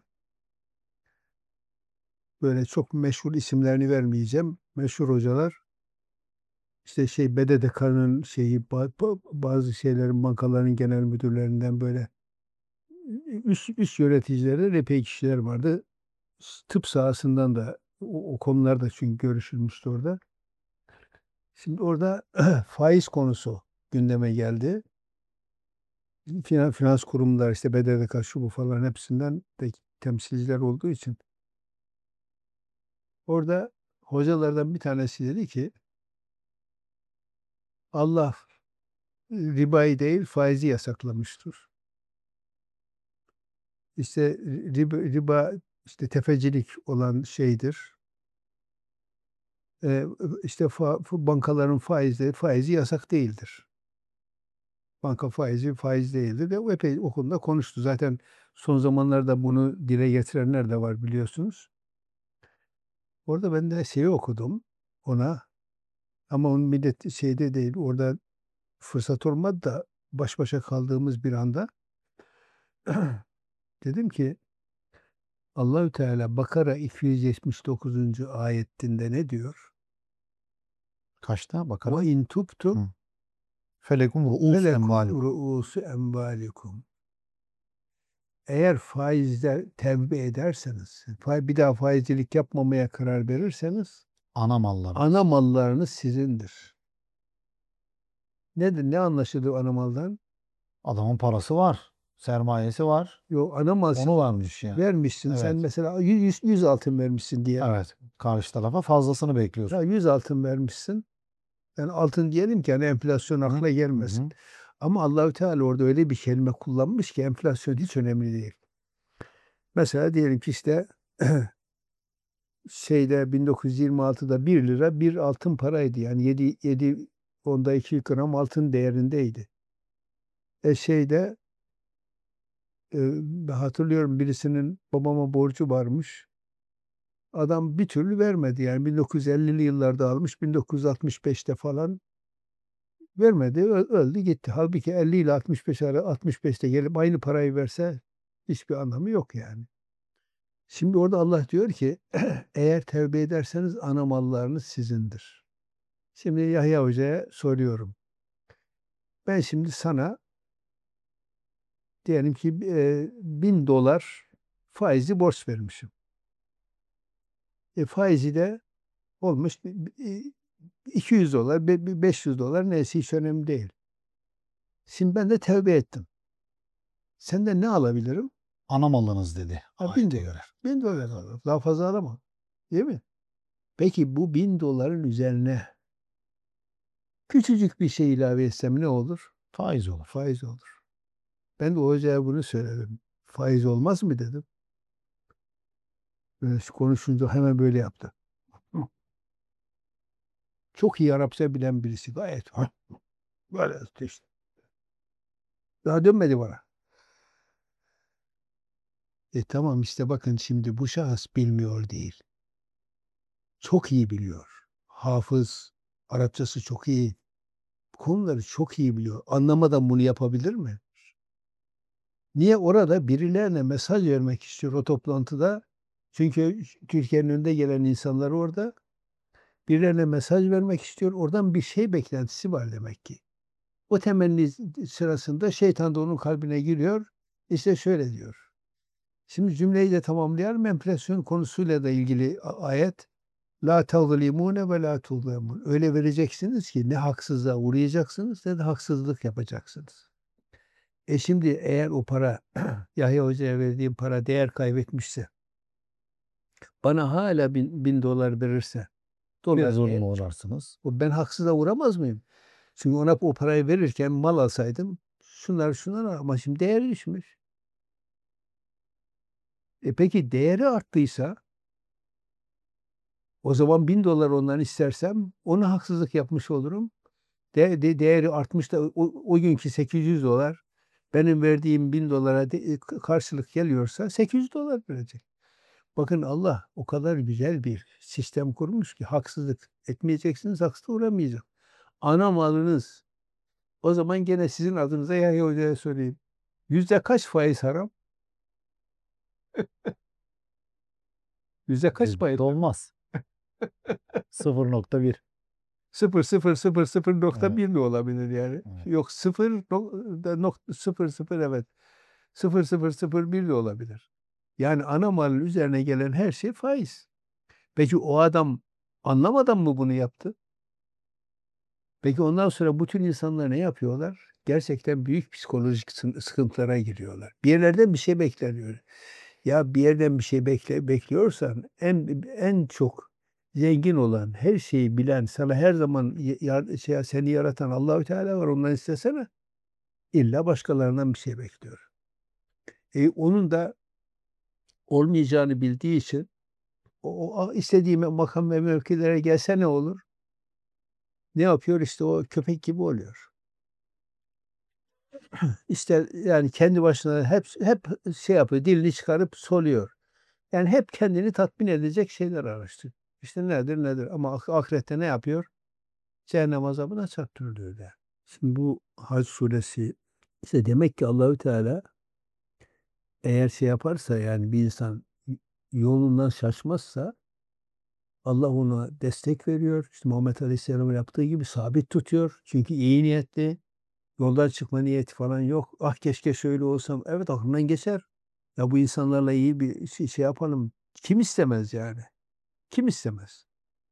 Böyle çok meşhur isimlerini vermeyeceğim. Meşhur hocalar. İşte şey B D D K'nın şeyi ba- ba- bazı şeylerin bankaların genel müdürlerinden böyle üst, üst yöneticileri epey kişiler vardı. Tıp sahasından da o, o konularda çünkü görüşülmüştü orada. Şimdi orada faiz konusu gündeme geldi. Finans, finans kurumlar işte B D D K şu bu falan hepsinden de temsilciler olduğu için orada hocalardan bir tanesi dedi ki Allah ribayı değil faizi yasaklamıştır. İşte riba, riba işte tefecilik olan şeydir. Ee, işte fa, bankaların faizleri faizi yasak değildir. Banka faizi faiz değildir de o epey o konuda konuştu. Zaten son zamanlarda bunu dile getirenler de var biliyorsunuz. Orada ben de şeyi okudum ona ama onun millet şeyde değil orada fırsat olmadı da baş başa kaldığımız bir anda dedim ki Allahü Teala Bakara iki yüz yetmiş dokuzuncu ayetinde ne diyor? Kaçta Ve Bakara? in tubtum Hı. Felekum ru'us felekum emvalikum. ru'usu emvalikum. Eğer faizde tevbe ederseniz, fa- bir daha faizcilik yapmamaya karar verirseniz, Ana ana mallarınız. mallarınız sizindir. Nedir? Ne anlaşılıyor ana maldan? Adamın parası var. Sermayesi var. Yok ana mal Onu varmış yani. vermişsin. Sen Evet. mesela yüz yüz altın vermişsin diyelim. Evet. Karşı tarafa fazlasını Ya bekliyorsun. yüz altın vermişsin. Yani altın diyelim ki hani enflasyon Hı akla hı. gelmesin. Hı. Ama Allahü Teala orada öyle bir kelime kullanmış ki enflasyon hiç önemli değil. Mesela diyelim ki işte şeyde bin dokuz yüz yirmi altıda bir lira bir altın paraydı. Yani yedi, yedi onda iki gram altın değerindeydi. E şeyde e, ben hatırlıyorum birisinin babama borcu varmış. Adam bir türlü vermedi. Yani bin dokuz yüz ellili yıllarda almış, bin dokuz yüz altmış beşte falan vermedi. Ö- öldü gitti. Halbuki elli ile altmış beş ara altmış beşte gelip aynı parayı verse hiçbir anlamı yok yani. Şimdi orada Allah diyor ki eğer tevbe ederseniz ana mallarınız sizindir. Şimdi Yahya Hoca'ya soruyorum. Ben şimdi sana diyelim ki e, bin dolar faizli borç vermişim. E, faizi de olmuş e, iki yüz dolar, be- be- beş yüz dolar neyse hiç önemli değil. Şimdi ben de tevbe ettim. Senden ne alabilirim? Ana malınız dedi Ha, bin ayete göre. dolar. Bin dolar alırım. Daha fazla alamam. Değil mi? Peki bu bin doların üzerine küçücük bir şey ilave etsem ne olur? Faiz olur. Faiz olur. Ben de o hocaya bunu söyledim. Faiz olmaz mı dedim. Böyle konuşunca hemen böyle yaptı. Çok iyi Arapça bilen birisi. Gayet böyle işte. Daha dönmedi bana. E tamam işte bakın şimdi bu şahıs bilmiyor değil. Çok iyi biliyor. Hafız, Arapçası çok iyi. Konuları çok iyi biliyor. Anlamadan bunu yapabilir mi? Niye orada birilerine mesaj vermek istiyor o toplantıda? Çünkü Türkiye'nin önünde gelen insanlar orada birilerine mesaj vermek istiyor. Oradan bir şey beklentisi var demek ki. O temenni sırasında şeytan da onun kalbine giriyor. İşte şöyle diyor. Şimdi cümleyi de tamamlayalım. Enflasyon konusuyla da ilgili ayet. La tazlimune ve la tuzlemun. Öyle vereceksiniz ki ne haksızlığa uğrayacaksınız ne de haksızlık yapacaksınız. E şimdi eğer o para Yahya Hoca'ya verdiğim para değer kaybetmişse bana hala bin, bin dolar verirse Bir dolar e, zulme uğrarsınız. o ben haksıza uğramaz mıyım? Çünkü ona o parayı verirken mal alsaydım şunlar şunlar ama şimdi değeri düşmüş. E peki değeri arttıysa o zaman bin dolar ondan istersem ona haksızlık yapmış olurum. De, de- değeri artmış da o, o günkü sekiz yüz dolar benim verdiğim bin dolara de- karşılık geliyorsa sekiz yüz dolar verecek. Bakın Allah o kadar güzel bir sistem kurmuş ki haksızlık etmeyeceksiniz, haksızlığa uğramayacak. Ana malınız. O zaman gene sizin adınıza Yahya Hoca'ya söyleyeyim. Yüzde kaç faiz haram? Yüzde kaç faiz? Yüzde olmaz. sıfır nokta bir. Sıfır sıfır sıfır sıfır nokta Evet, bir de olabilir yani. evet. Yok sıfır nokta sıfır sıfır evet. Sıfır sıfır sıfır bir de olabilir. Yani ana malın üzerine gelen her şey faiz. Peki o adam anlamadan mı bunu yaptı? Peki ondan sonra bu tür insanlar ne yapıyorlar? Gerçekten büyük psikolojik sı- sıkıntılara giriyorlar. Bir yerlerden bir şey bekleniyor. Ya bir yerden bir şey bekle, bekliyorsan en en çok zengin olan, her şeyi bilen, sana her zaman y- yar- şey, seni yaratan Allahü Teala var. Ondan istesene. İlla başkalarından bir şey bekliyor. E, onun da olmayacağını bildiği için o, o istediği makam ve mevkilere gelse ne olur? Ne yapıyor? İşte o köpek gibi oluyor. İşte yani kendi başına hep hep şey yapıyor, dilini çıkarıp soluyor. Yani hep kendini tatmin edecek şeyler araştırıyor. İşte nedir nedir ama ah- ahirette ne yapıyor? Cehennem azabına çarptırılıyor der. Şimdi bu Hac suresi işte demek ki Allahü Teala eğer şey yaparsa yani bir insan yolundan şaşmazsa Allah ona destek veriyor. İşte Muhammed Aleyhisselam'ın yaptığı gibi sabit tutuyor. Çünkü iyi niyetli. Yoldan çıkma niyeti falan yok. Ah keşke şöyle olsam. Evet aklından geçer. Ya bu insanlarla iyi bir şey, şey yapalım. Kim istemez yani? Kim istemez?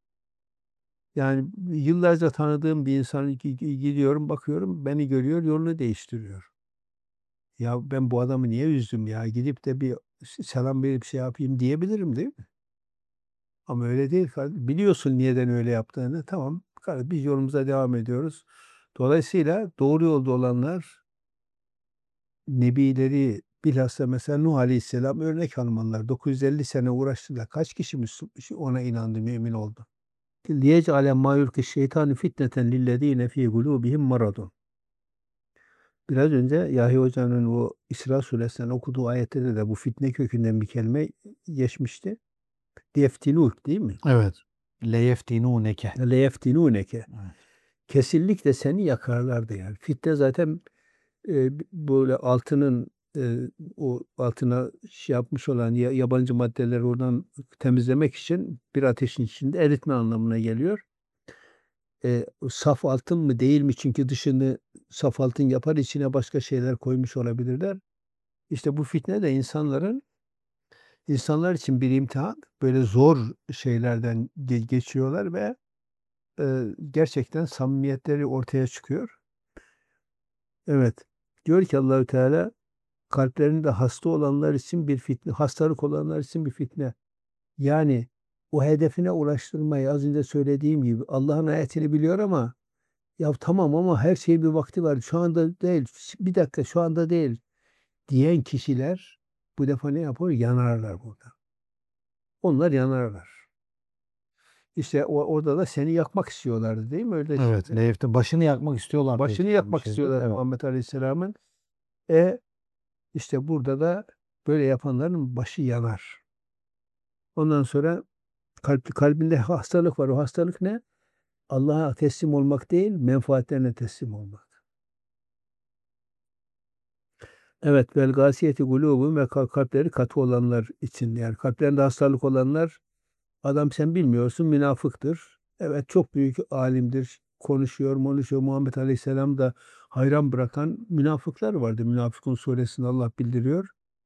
Yani yıllarca tanıdığım bir insan gi- gi- gidiyorum bakıyorum beni görüyor yolunu değiştiriyor. Ya ben bu adamı niye üzdüm ya? Gidip de bir selam verip şey yapayım diyebilirim değil mi? Ama öyle değil kardeşim. Biliyorsun niyeden öyle yaptığını. Tamam. kardeşim, Biz yolumuza devam ediyoruz. Dolayısıyla doğru yolda olanlar Nebileri bilhassa mesela Nuh Aleyhisselam örnek almanlar. dokuz yüz elli sene uğraştılar. Kaç kişi Müslü- ona inandı, mümin oldu? لِيَجْعَلَ مَا يُلْقِ الشَّيْطَانُ فِتْنَةً لِلَّذ۪ينَ ف۪ي قُلُوبِهِمْ مَرَضٌ. Biraz önce Yahya Hoca'nın o İsra suresinden okuduğu ayette de, de bu fitne kökünden bir kelime geçmişti. Liyeftinûk değil mi? Evet. Leyeftinûneke. Leyeftinûneke. Evet. Kesinlikle seni yakarlardı yani. Fitne zaten e, böyle altının e, o altına şey yapmış olan ya- yabancı maddeleri oradan temizlemek için bir ateşin içinde eritme anlamına geliyor. E, saf altın mı değil mi? Çünkü dışını saf altın yapar, içine başka şeyler koymuş olabilirler. İşte bu fitne de insanların insanlar için bir imtihan. Böyle zor şeylerden ge- geçiyorlar ve e, gerçekten samimiyetleri ortaya çıkıyor. Evet. Diyor ki Allahü Teala kalplerinde hasta olanlar için bir fitne, hastalık olanlar için bir fitne. Yani o hedefine ulaştırmayı az önce söylediğim gibi Allah'ın ayetini biliyor ama ya tamam ama her şeyin bir vakti var. Şu anda değil. Bir dakika şu anda değil diyen kişiler bu defa ne yapıyor? Yanarlar burada. Onlar yanarlar. İşte o, orada da seni yakmak istiyorlardı değil mi? Öyle Evet. şimdi. Leyefte başını yakmak istiyorlar diye Başını yakmak çevirmişizdir. istiyorlar Evet. Muhammed Aleyhisselam'ın. E işte burada da böyle yapanların başı yanar. Ondan sonra kalp, kalbinde hastalık var. O hastalık ne? Allah'a teslim olmak değil, menfaatlerine teslim olmak. Evet, vel gasiyeti gulubum ve kal- kalpleri katı olanlar için yani kalplerinde hastalık olanlar adam sen bilmiyorsun münafıktır. Evet çok büyük alimdir. Konuşuyor, konuşuyor. Muhammed Aleyhisselam da hayran bırakan münafıklar vardı. Münafıkun suresinde Allah bildiriyor.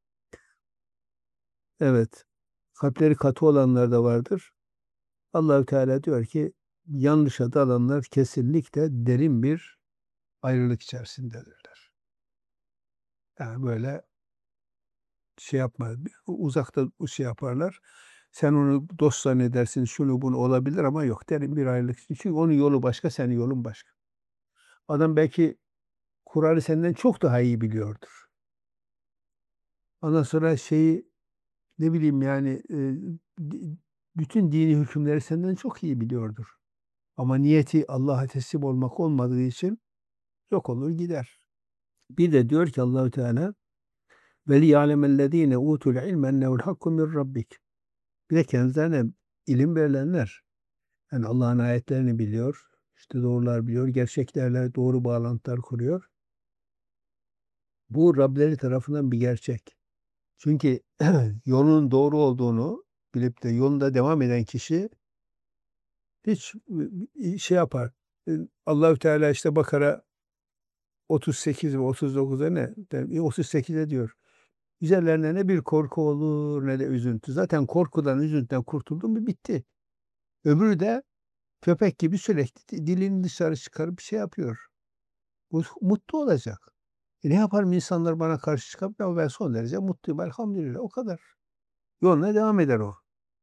Evet. Kalpleri katı olanlar da vardır. Allahü Teala diyor ki yanlışa dalanlar kesinlikle derin bir ayrılık içerisindedirler. Yani böyle şey yapma, uzakta şey yaparlar. Sen onu dost zannedersin, şunu bunu olabilir ama yok derin bir ayrılık. Çünkü onun yolu başka, senin yolun başka. Adam belki Kur'an'ı senden çok daha iyi biliyordur. Ondan sonra şeyi ne bileyim yani e, di- bütün dini hükümleri senden çok iyi biliyordur. Ama niyeti Allah'a teslim olmak olmadığı için yok olur gider. Bir de diyor ki Allahü Teala ve liya'lemellezine utul ilme ennehu'l hakku min rabbik. Bir de kendilerine ilim verilenler yani Allah'ın ayetlerini biliyor, işte doğrular biliyor, gerçeklerle doğru bağlantılar kuruyor. Bu Rableri tarafından bir gerçek. Çünkü yolun doğru olduğunu bilip de yolunda devam eden kişi hiç şey yapar. Allahü Teala işte Bakara otuz sekiz ve otuz dokuza ne? De- otuz sekize diyor. Üzerlerine ne bir korku olur ne de üzüntü. Zaten korkudan, üzüntüden kurtuldun mu bitti. Öbürü de köpek gibi sürekli dilini dışarı çıkarıp bir şey yapıyor. Bu mutlu olacak. E ne yaparım insanlar bana karşı çıkıp ama ben son derece mutluyum elhamdülillah o kadar. Yoluna devam eder o.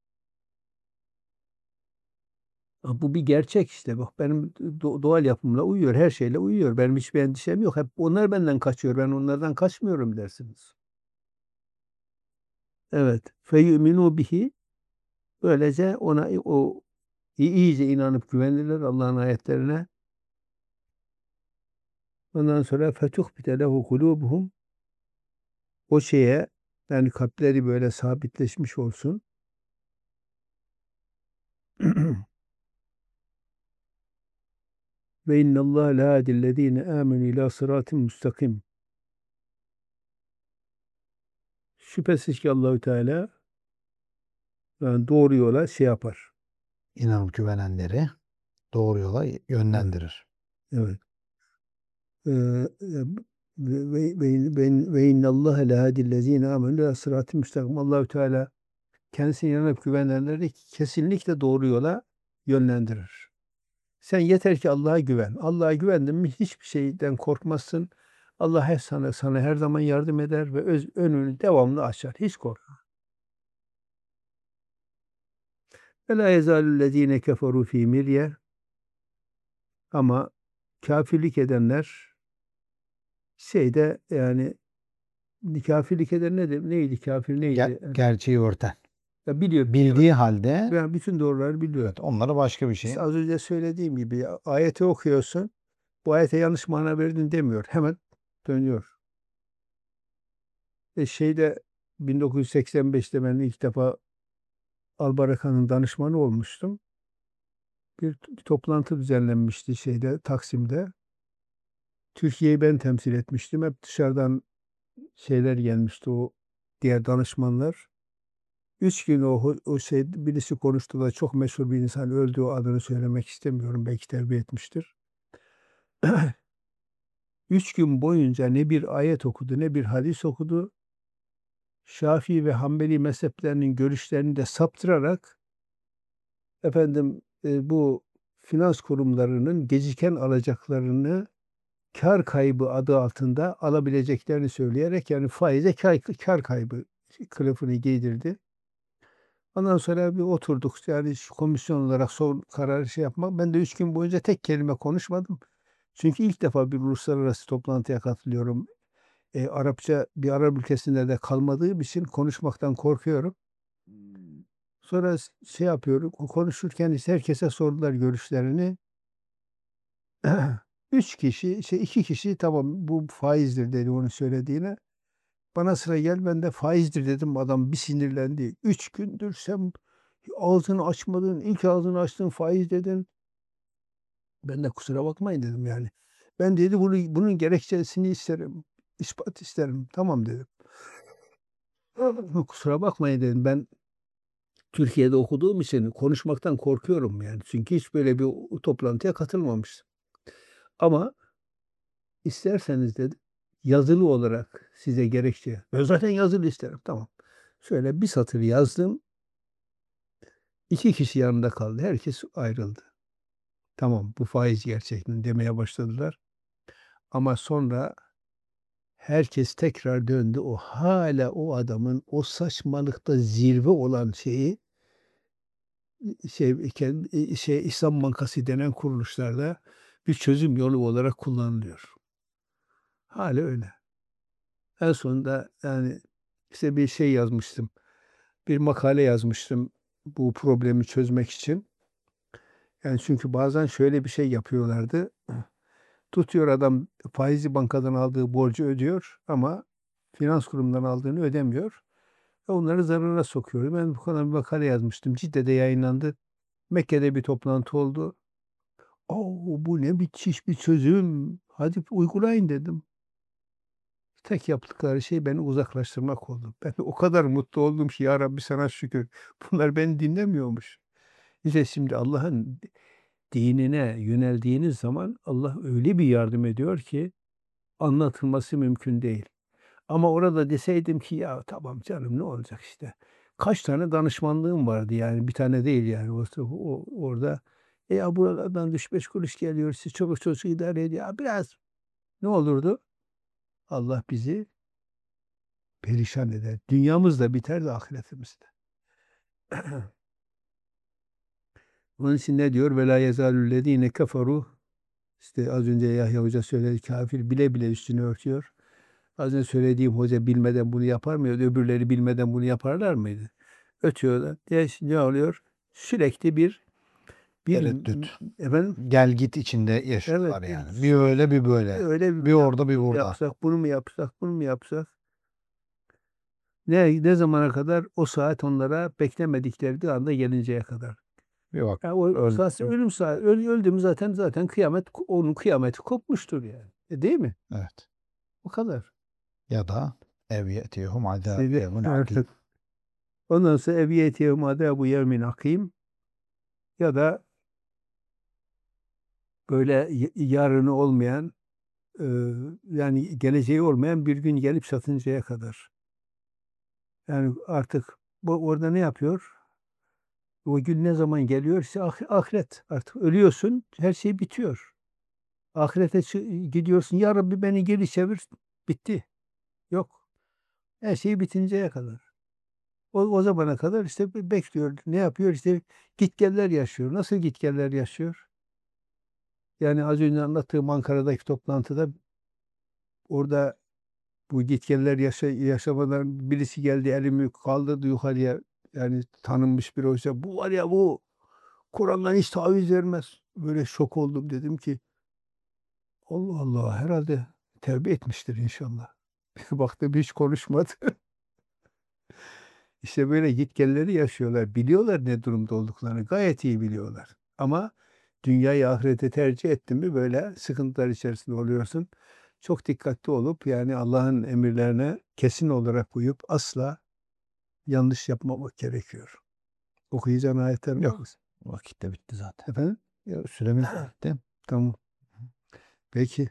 Ha, bu bir gerçek işte. Bak benim do- doğal yapımla uyuyor. Her şeyle uyuyor. Benim hiçbir endişem yok. Hep onlar benden kaçıyor. Ben onlardan kaçmıyorum dersiniz. Evet. Feyuminu bihi. Böylece ona o iyice inanıp güvenirler Allah'ın ayetlerine. Ondan sonra fetuhbite lehu kulubuhum. O şeye yani kalpleri böyle sabitleşmiş olsun. Ve innallâhe lâ hadillezîne âmenû ilâ sırâtin müstakim. Şüphesiz ki Allahü Teala yani doğru yola şey yapar. İnanıp güvenenleri doğru yola Evet. yönlendirir. Evet. Ee, ve ve ve ve ve innallâhe lâ hadillezîne âmenû ilâ sırâtin müstakim. Allahü Teala kendisine inanıp güvenenleri kesinlikle doğru yola yönlendirir. Sen yeter ki Allah'a güven. Allah'a güvendin mi hiçbir şeyden korkmazsın. Allah her sana sana her zaman yardım eder ve öz, önünü devamlı açar. Hiç korkma. Ve la yezâlüllezîne keferû fî mirye. Ama kafirlik edenler şeyde yani kafirlik eden nedir? Neydi? Kafir Ger- neydi? gerçeği örten. Ya biliyor, biliyor. Bildiği halde Yani bütün doğruları biliyor. evet onları başka bir şey. İşte az önce söylediğim gibi ayeti okuyorsun. Bu ayete yanlış mana verdin demiyor. Hemen dönüyor. E şeyde bin dokuz yüz seksen beşte ben ilk defa Albaraka'nın danışmanı olmuştum. Bir, bir toplantı düzenlenmişti şeyde Taksim'de. Türkiye'yi ben temsil etmiştim. Hep dışarıdan şeyler gelmişti o diğer danışmanlar. Üç gün o, o şey birisi konuştu da çok meşhur bir insan öldü o adını söylemek istemiyorum. Belki terbiye etmiştir. Üç gün boyunca ne bir ayet okudu ne bir hadis okudu. Şafii ve Hanbeli mezheplerinin görüşlerini de saptırarak efendim e, bu finans kurumlarının geciken alacaklarını kar kaybı adı altında alabileceklerini söyleyerek yani faize kar, kar kaybı kılıfını giydirdi. Ondan sonra bir oturduk yani şu komisyon olarak son kararı şey yapmak. Ben de üç gün boyunca tek kelime konuşmadım. Çünkü ilk defa bir uluslararası toplantıya katılıyorum. E, Arapça bir Arap ülkesinde de kalmadığım için konuşmaktan korkuyorum. Sonra şey yapıyorum, o konuşurken işte herkese sordular görüşlerini. Üç kişi, şey iki kişi tamam bu faizdir dedi onu söylediğine. Bana sıra gel ben de faizdir dedim. Adam bir sinirlendi. Üç gündür sen ağzını açmadın. İlk ağzını açtın faiz dedin. Ben de kusura bakmayın dedim yani. Ben dedi bunu, bunun gerekçesini isterim. İspat isterim. Tamam dedim. Kusura bakmayın dedim. Ben Türkiye'de okuduğum için konuşmaktan korkuyorum yani. Çünkü hiç böyle bir toplantıya katılmamıştım. Ama isterseniz dedi yazılı olarak size gerekçe. Ben zaten yazılı isterim. Tamam. Şöyle bir satır yazdım. İki kişi yanında kaldı. Herkes ayrıldı. Tamam bu faiz gerçekten demeye başladılar. Ama sonra herkes tekrar döndü. O hala o adamın o saçmalıkta zirve olan şeyi şey, kend- şey İslam Bankası denen kuruluşlarda bir çözüm yolu olarak kullanılıyor. Hala öyle. En sonunda yani işte bir şey yazmıştım. Bir makale yazmıştım bu problemi çözmek için. Yani çünkü bazen şöyle bir şey yapıyorlardı. Tutuyor adam faizli bankadan aldığı borcu ödüyor ama finans kurumundan aldığını ödemiyor. Ve onları zarara sokuyor. Ben bu konuda bir makale yazmıştım. Cidde'de yayınlandı. Mekke'de bir toplantı oldu. Oo, bu ne müthiş bir çözüm. Hadi uygulayın dedim. tek yaptıkları şey beni uzaklaştırmak oldu. Ben o kadar mutlu oldum ki ya Rabbi sana şükür. Bunlar beni dinlemiyormuş. İşte şimdi Allah'ın dinine yöneldiğiniz zaman Allah öyle bir yardım ediyor ki anlatılması mümkün değil. Ama orada deseydim ki ya tamam canım ne olacak işte. Kaç tane danışmanlığım vardı yani bir tane değil yani o, o- orada. E ya buralardan üç beş kuruş geliyor siz çoluk çocuk idare ediyor. Ya biraz ne olurdu? Allah bizi perişan eder. Dünyamız da biter de ahiretimiz de. Onun için ne diyor? Ve la yezalüllezine keferu. İşte az önce Yahya Hoca söyledi kafir bile bile üstünü örtüyor. Az önce söylediğim hoca bilmeden bunu yapar mıydı? Öbürleri bilmeden bunu yaparlar mıydı? Ötüyorlar. Ne, ne oluyor? Sürekli bir bir Tereddüt. efendim Gel git içinde evet yaşıyorlar bir yani. Bir öyle bir böyle. öyle bir Bir yap- orada bir bunu mu burada. yapsak, bunu mu yapsak, bunu mu yapsak? Ne ne zamana kadar? O saat onlara beklemedikleri anda gelinceye kadar. Bir bak Ya o öldü. zaten ölüm saat öl, öldü mü zaten zaten kıyamet onun kıyameti kopmuştur yani. E değil mi? Evet. O kadar. Ya da ev yetihum azab Sevi yevmin evet. akim. Ondan sonra eviyetihum adabu yevmin hakim ya da böyle y- yarını olmayan e, yani geleceği olmayan bir gün gelip çatıncaya kadar. Yani artık bu orada ne yapıyor? O gün ne zaman geliyorsa ah- ahiret. Artık ölüyorsun, her şey bitiyor. Ahirete çı- gidiyorsun. Ya Rabbi beni geri çevir. Bitti. Yok. Her şey bitinceye kadar. O, o zamana kadar işte be- bekliyor. Ne yapıyor? İşte gitgeller yaşıyor. Nasıl gitgeller yaşıyor? Yani az önce anlattığım Ankara'daki toplantıda orada bu gitgeller yaşa, yaşamadan birisi geldi elimi kaldırdı yukarıya. Yani tanınmış bir hoca. Bu var ya bu Kur'an'dan hiç taviz vermez. Böyle şok oldum dedim ki Allah Allah herhalde tevbe etmiştir inşallah. Baktım hiç konuşmadı. İşte böyle gitgelleri yaşıyorlar. Biliyorlar ne durumda olduklarını. Gayet iyi biliyorlar. Ama dünyayı ahirete tercih ettin mi böyle sıkıntılar içerisinde oluyorsun. Çok dikkatli olup yani Allah'ın emirlerine kesin olarak uyup asla yanlış yapmamak gerekiyor. Okuyacağın ayetler var mı? Yok. Vakit de bitti zaten. Efendim? Ya, süremiz de bitti. Tamam. Peki.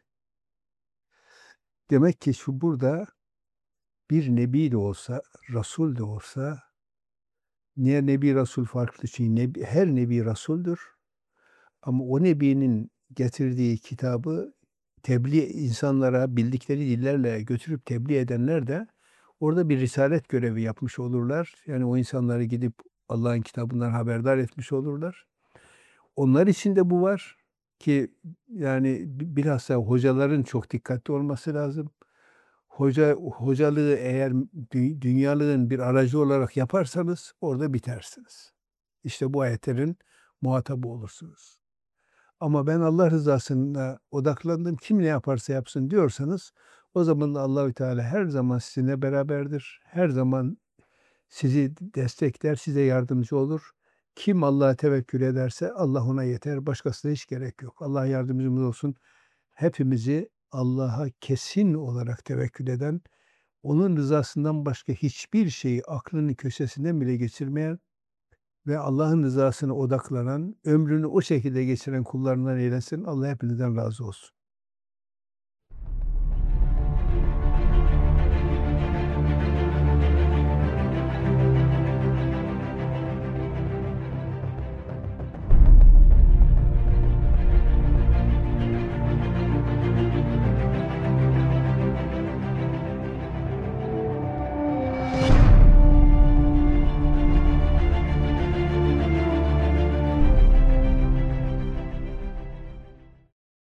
Demek ki şu burada bir nebi de olsa, Resul de olsa, niye nebi Resul farklı? Çünkü nebi, her nebi Resul'dür. Ama o nebinin getirdiği kitabı tebliğ insanlara bildikleri dillerle götürüp tebliğ edenler de orada bir risalet görevi yapmış olurlar. Yani o insanları gidip Allah'ın kitabından haberdar etmiş olurlar. Onlar için de bu var ki yani bi- bilhassa hocaların çok dikkatli olması lazım. Hoca hocalığı eğer dü- dünyalığın bir aracı olarak yaparsanız orada bitersiniz. İşte bu ayetlerin muhatabı olursunuz. Ama ben Allah rızasına odaklandım. Kim ne yaparsa yapsın diyorsanız o zaman da Allahü Teala her zaman sizinle beraberdir. Her zaman sizi destekler, size yardımcı olur. Kim Allah'a tevekkül ederse Allah ona yeter. Başkasına hiç gerek yok. Allah yardımcımız olsun. Hepimizi Allah'a kesin olarak tevekkül eden, onun rızasından başka hiçbir şeyi aklının köşesinden bile geçirmeyen ve Allah'ın rızasına odaklanan, ömrünü o şekilde geçiren kullarından eylesin. Allah hepinizden razı olsun.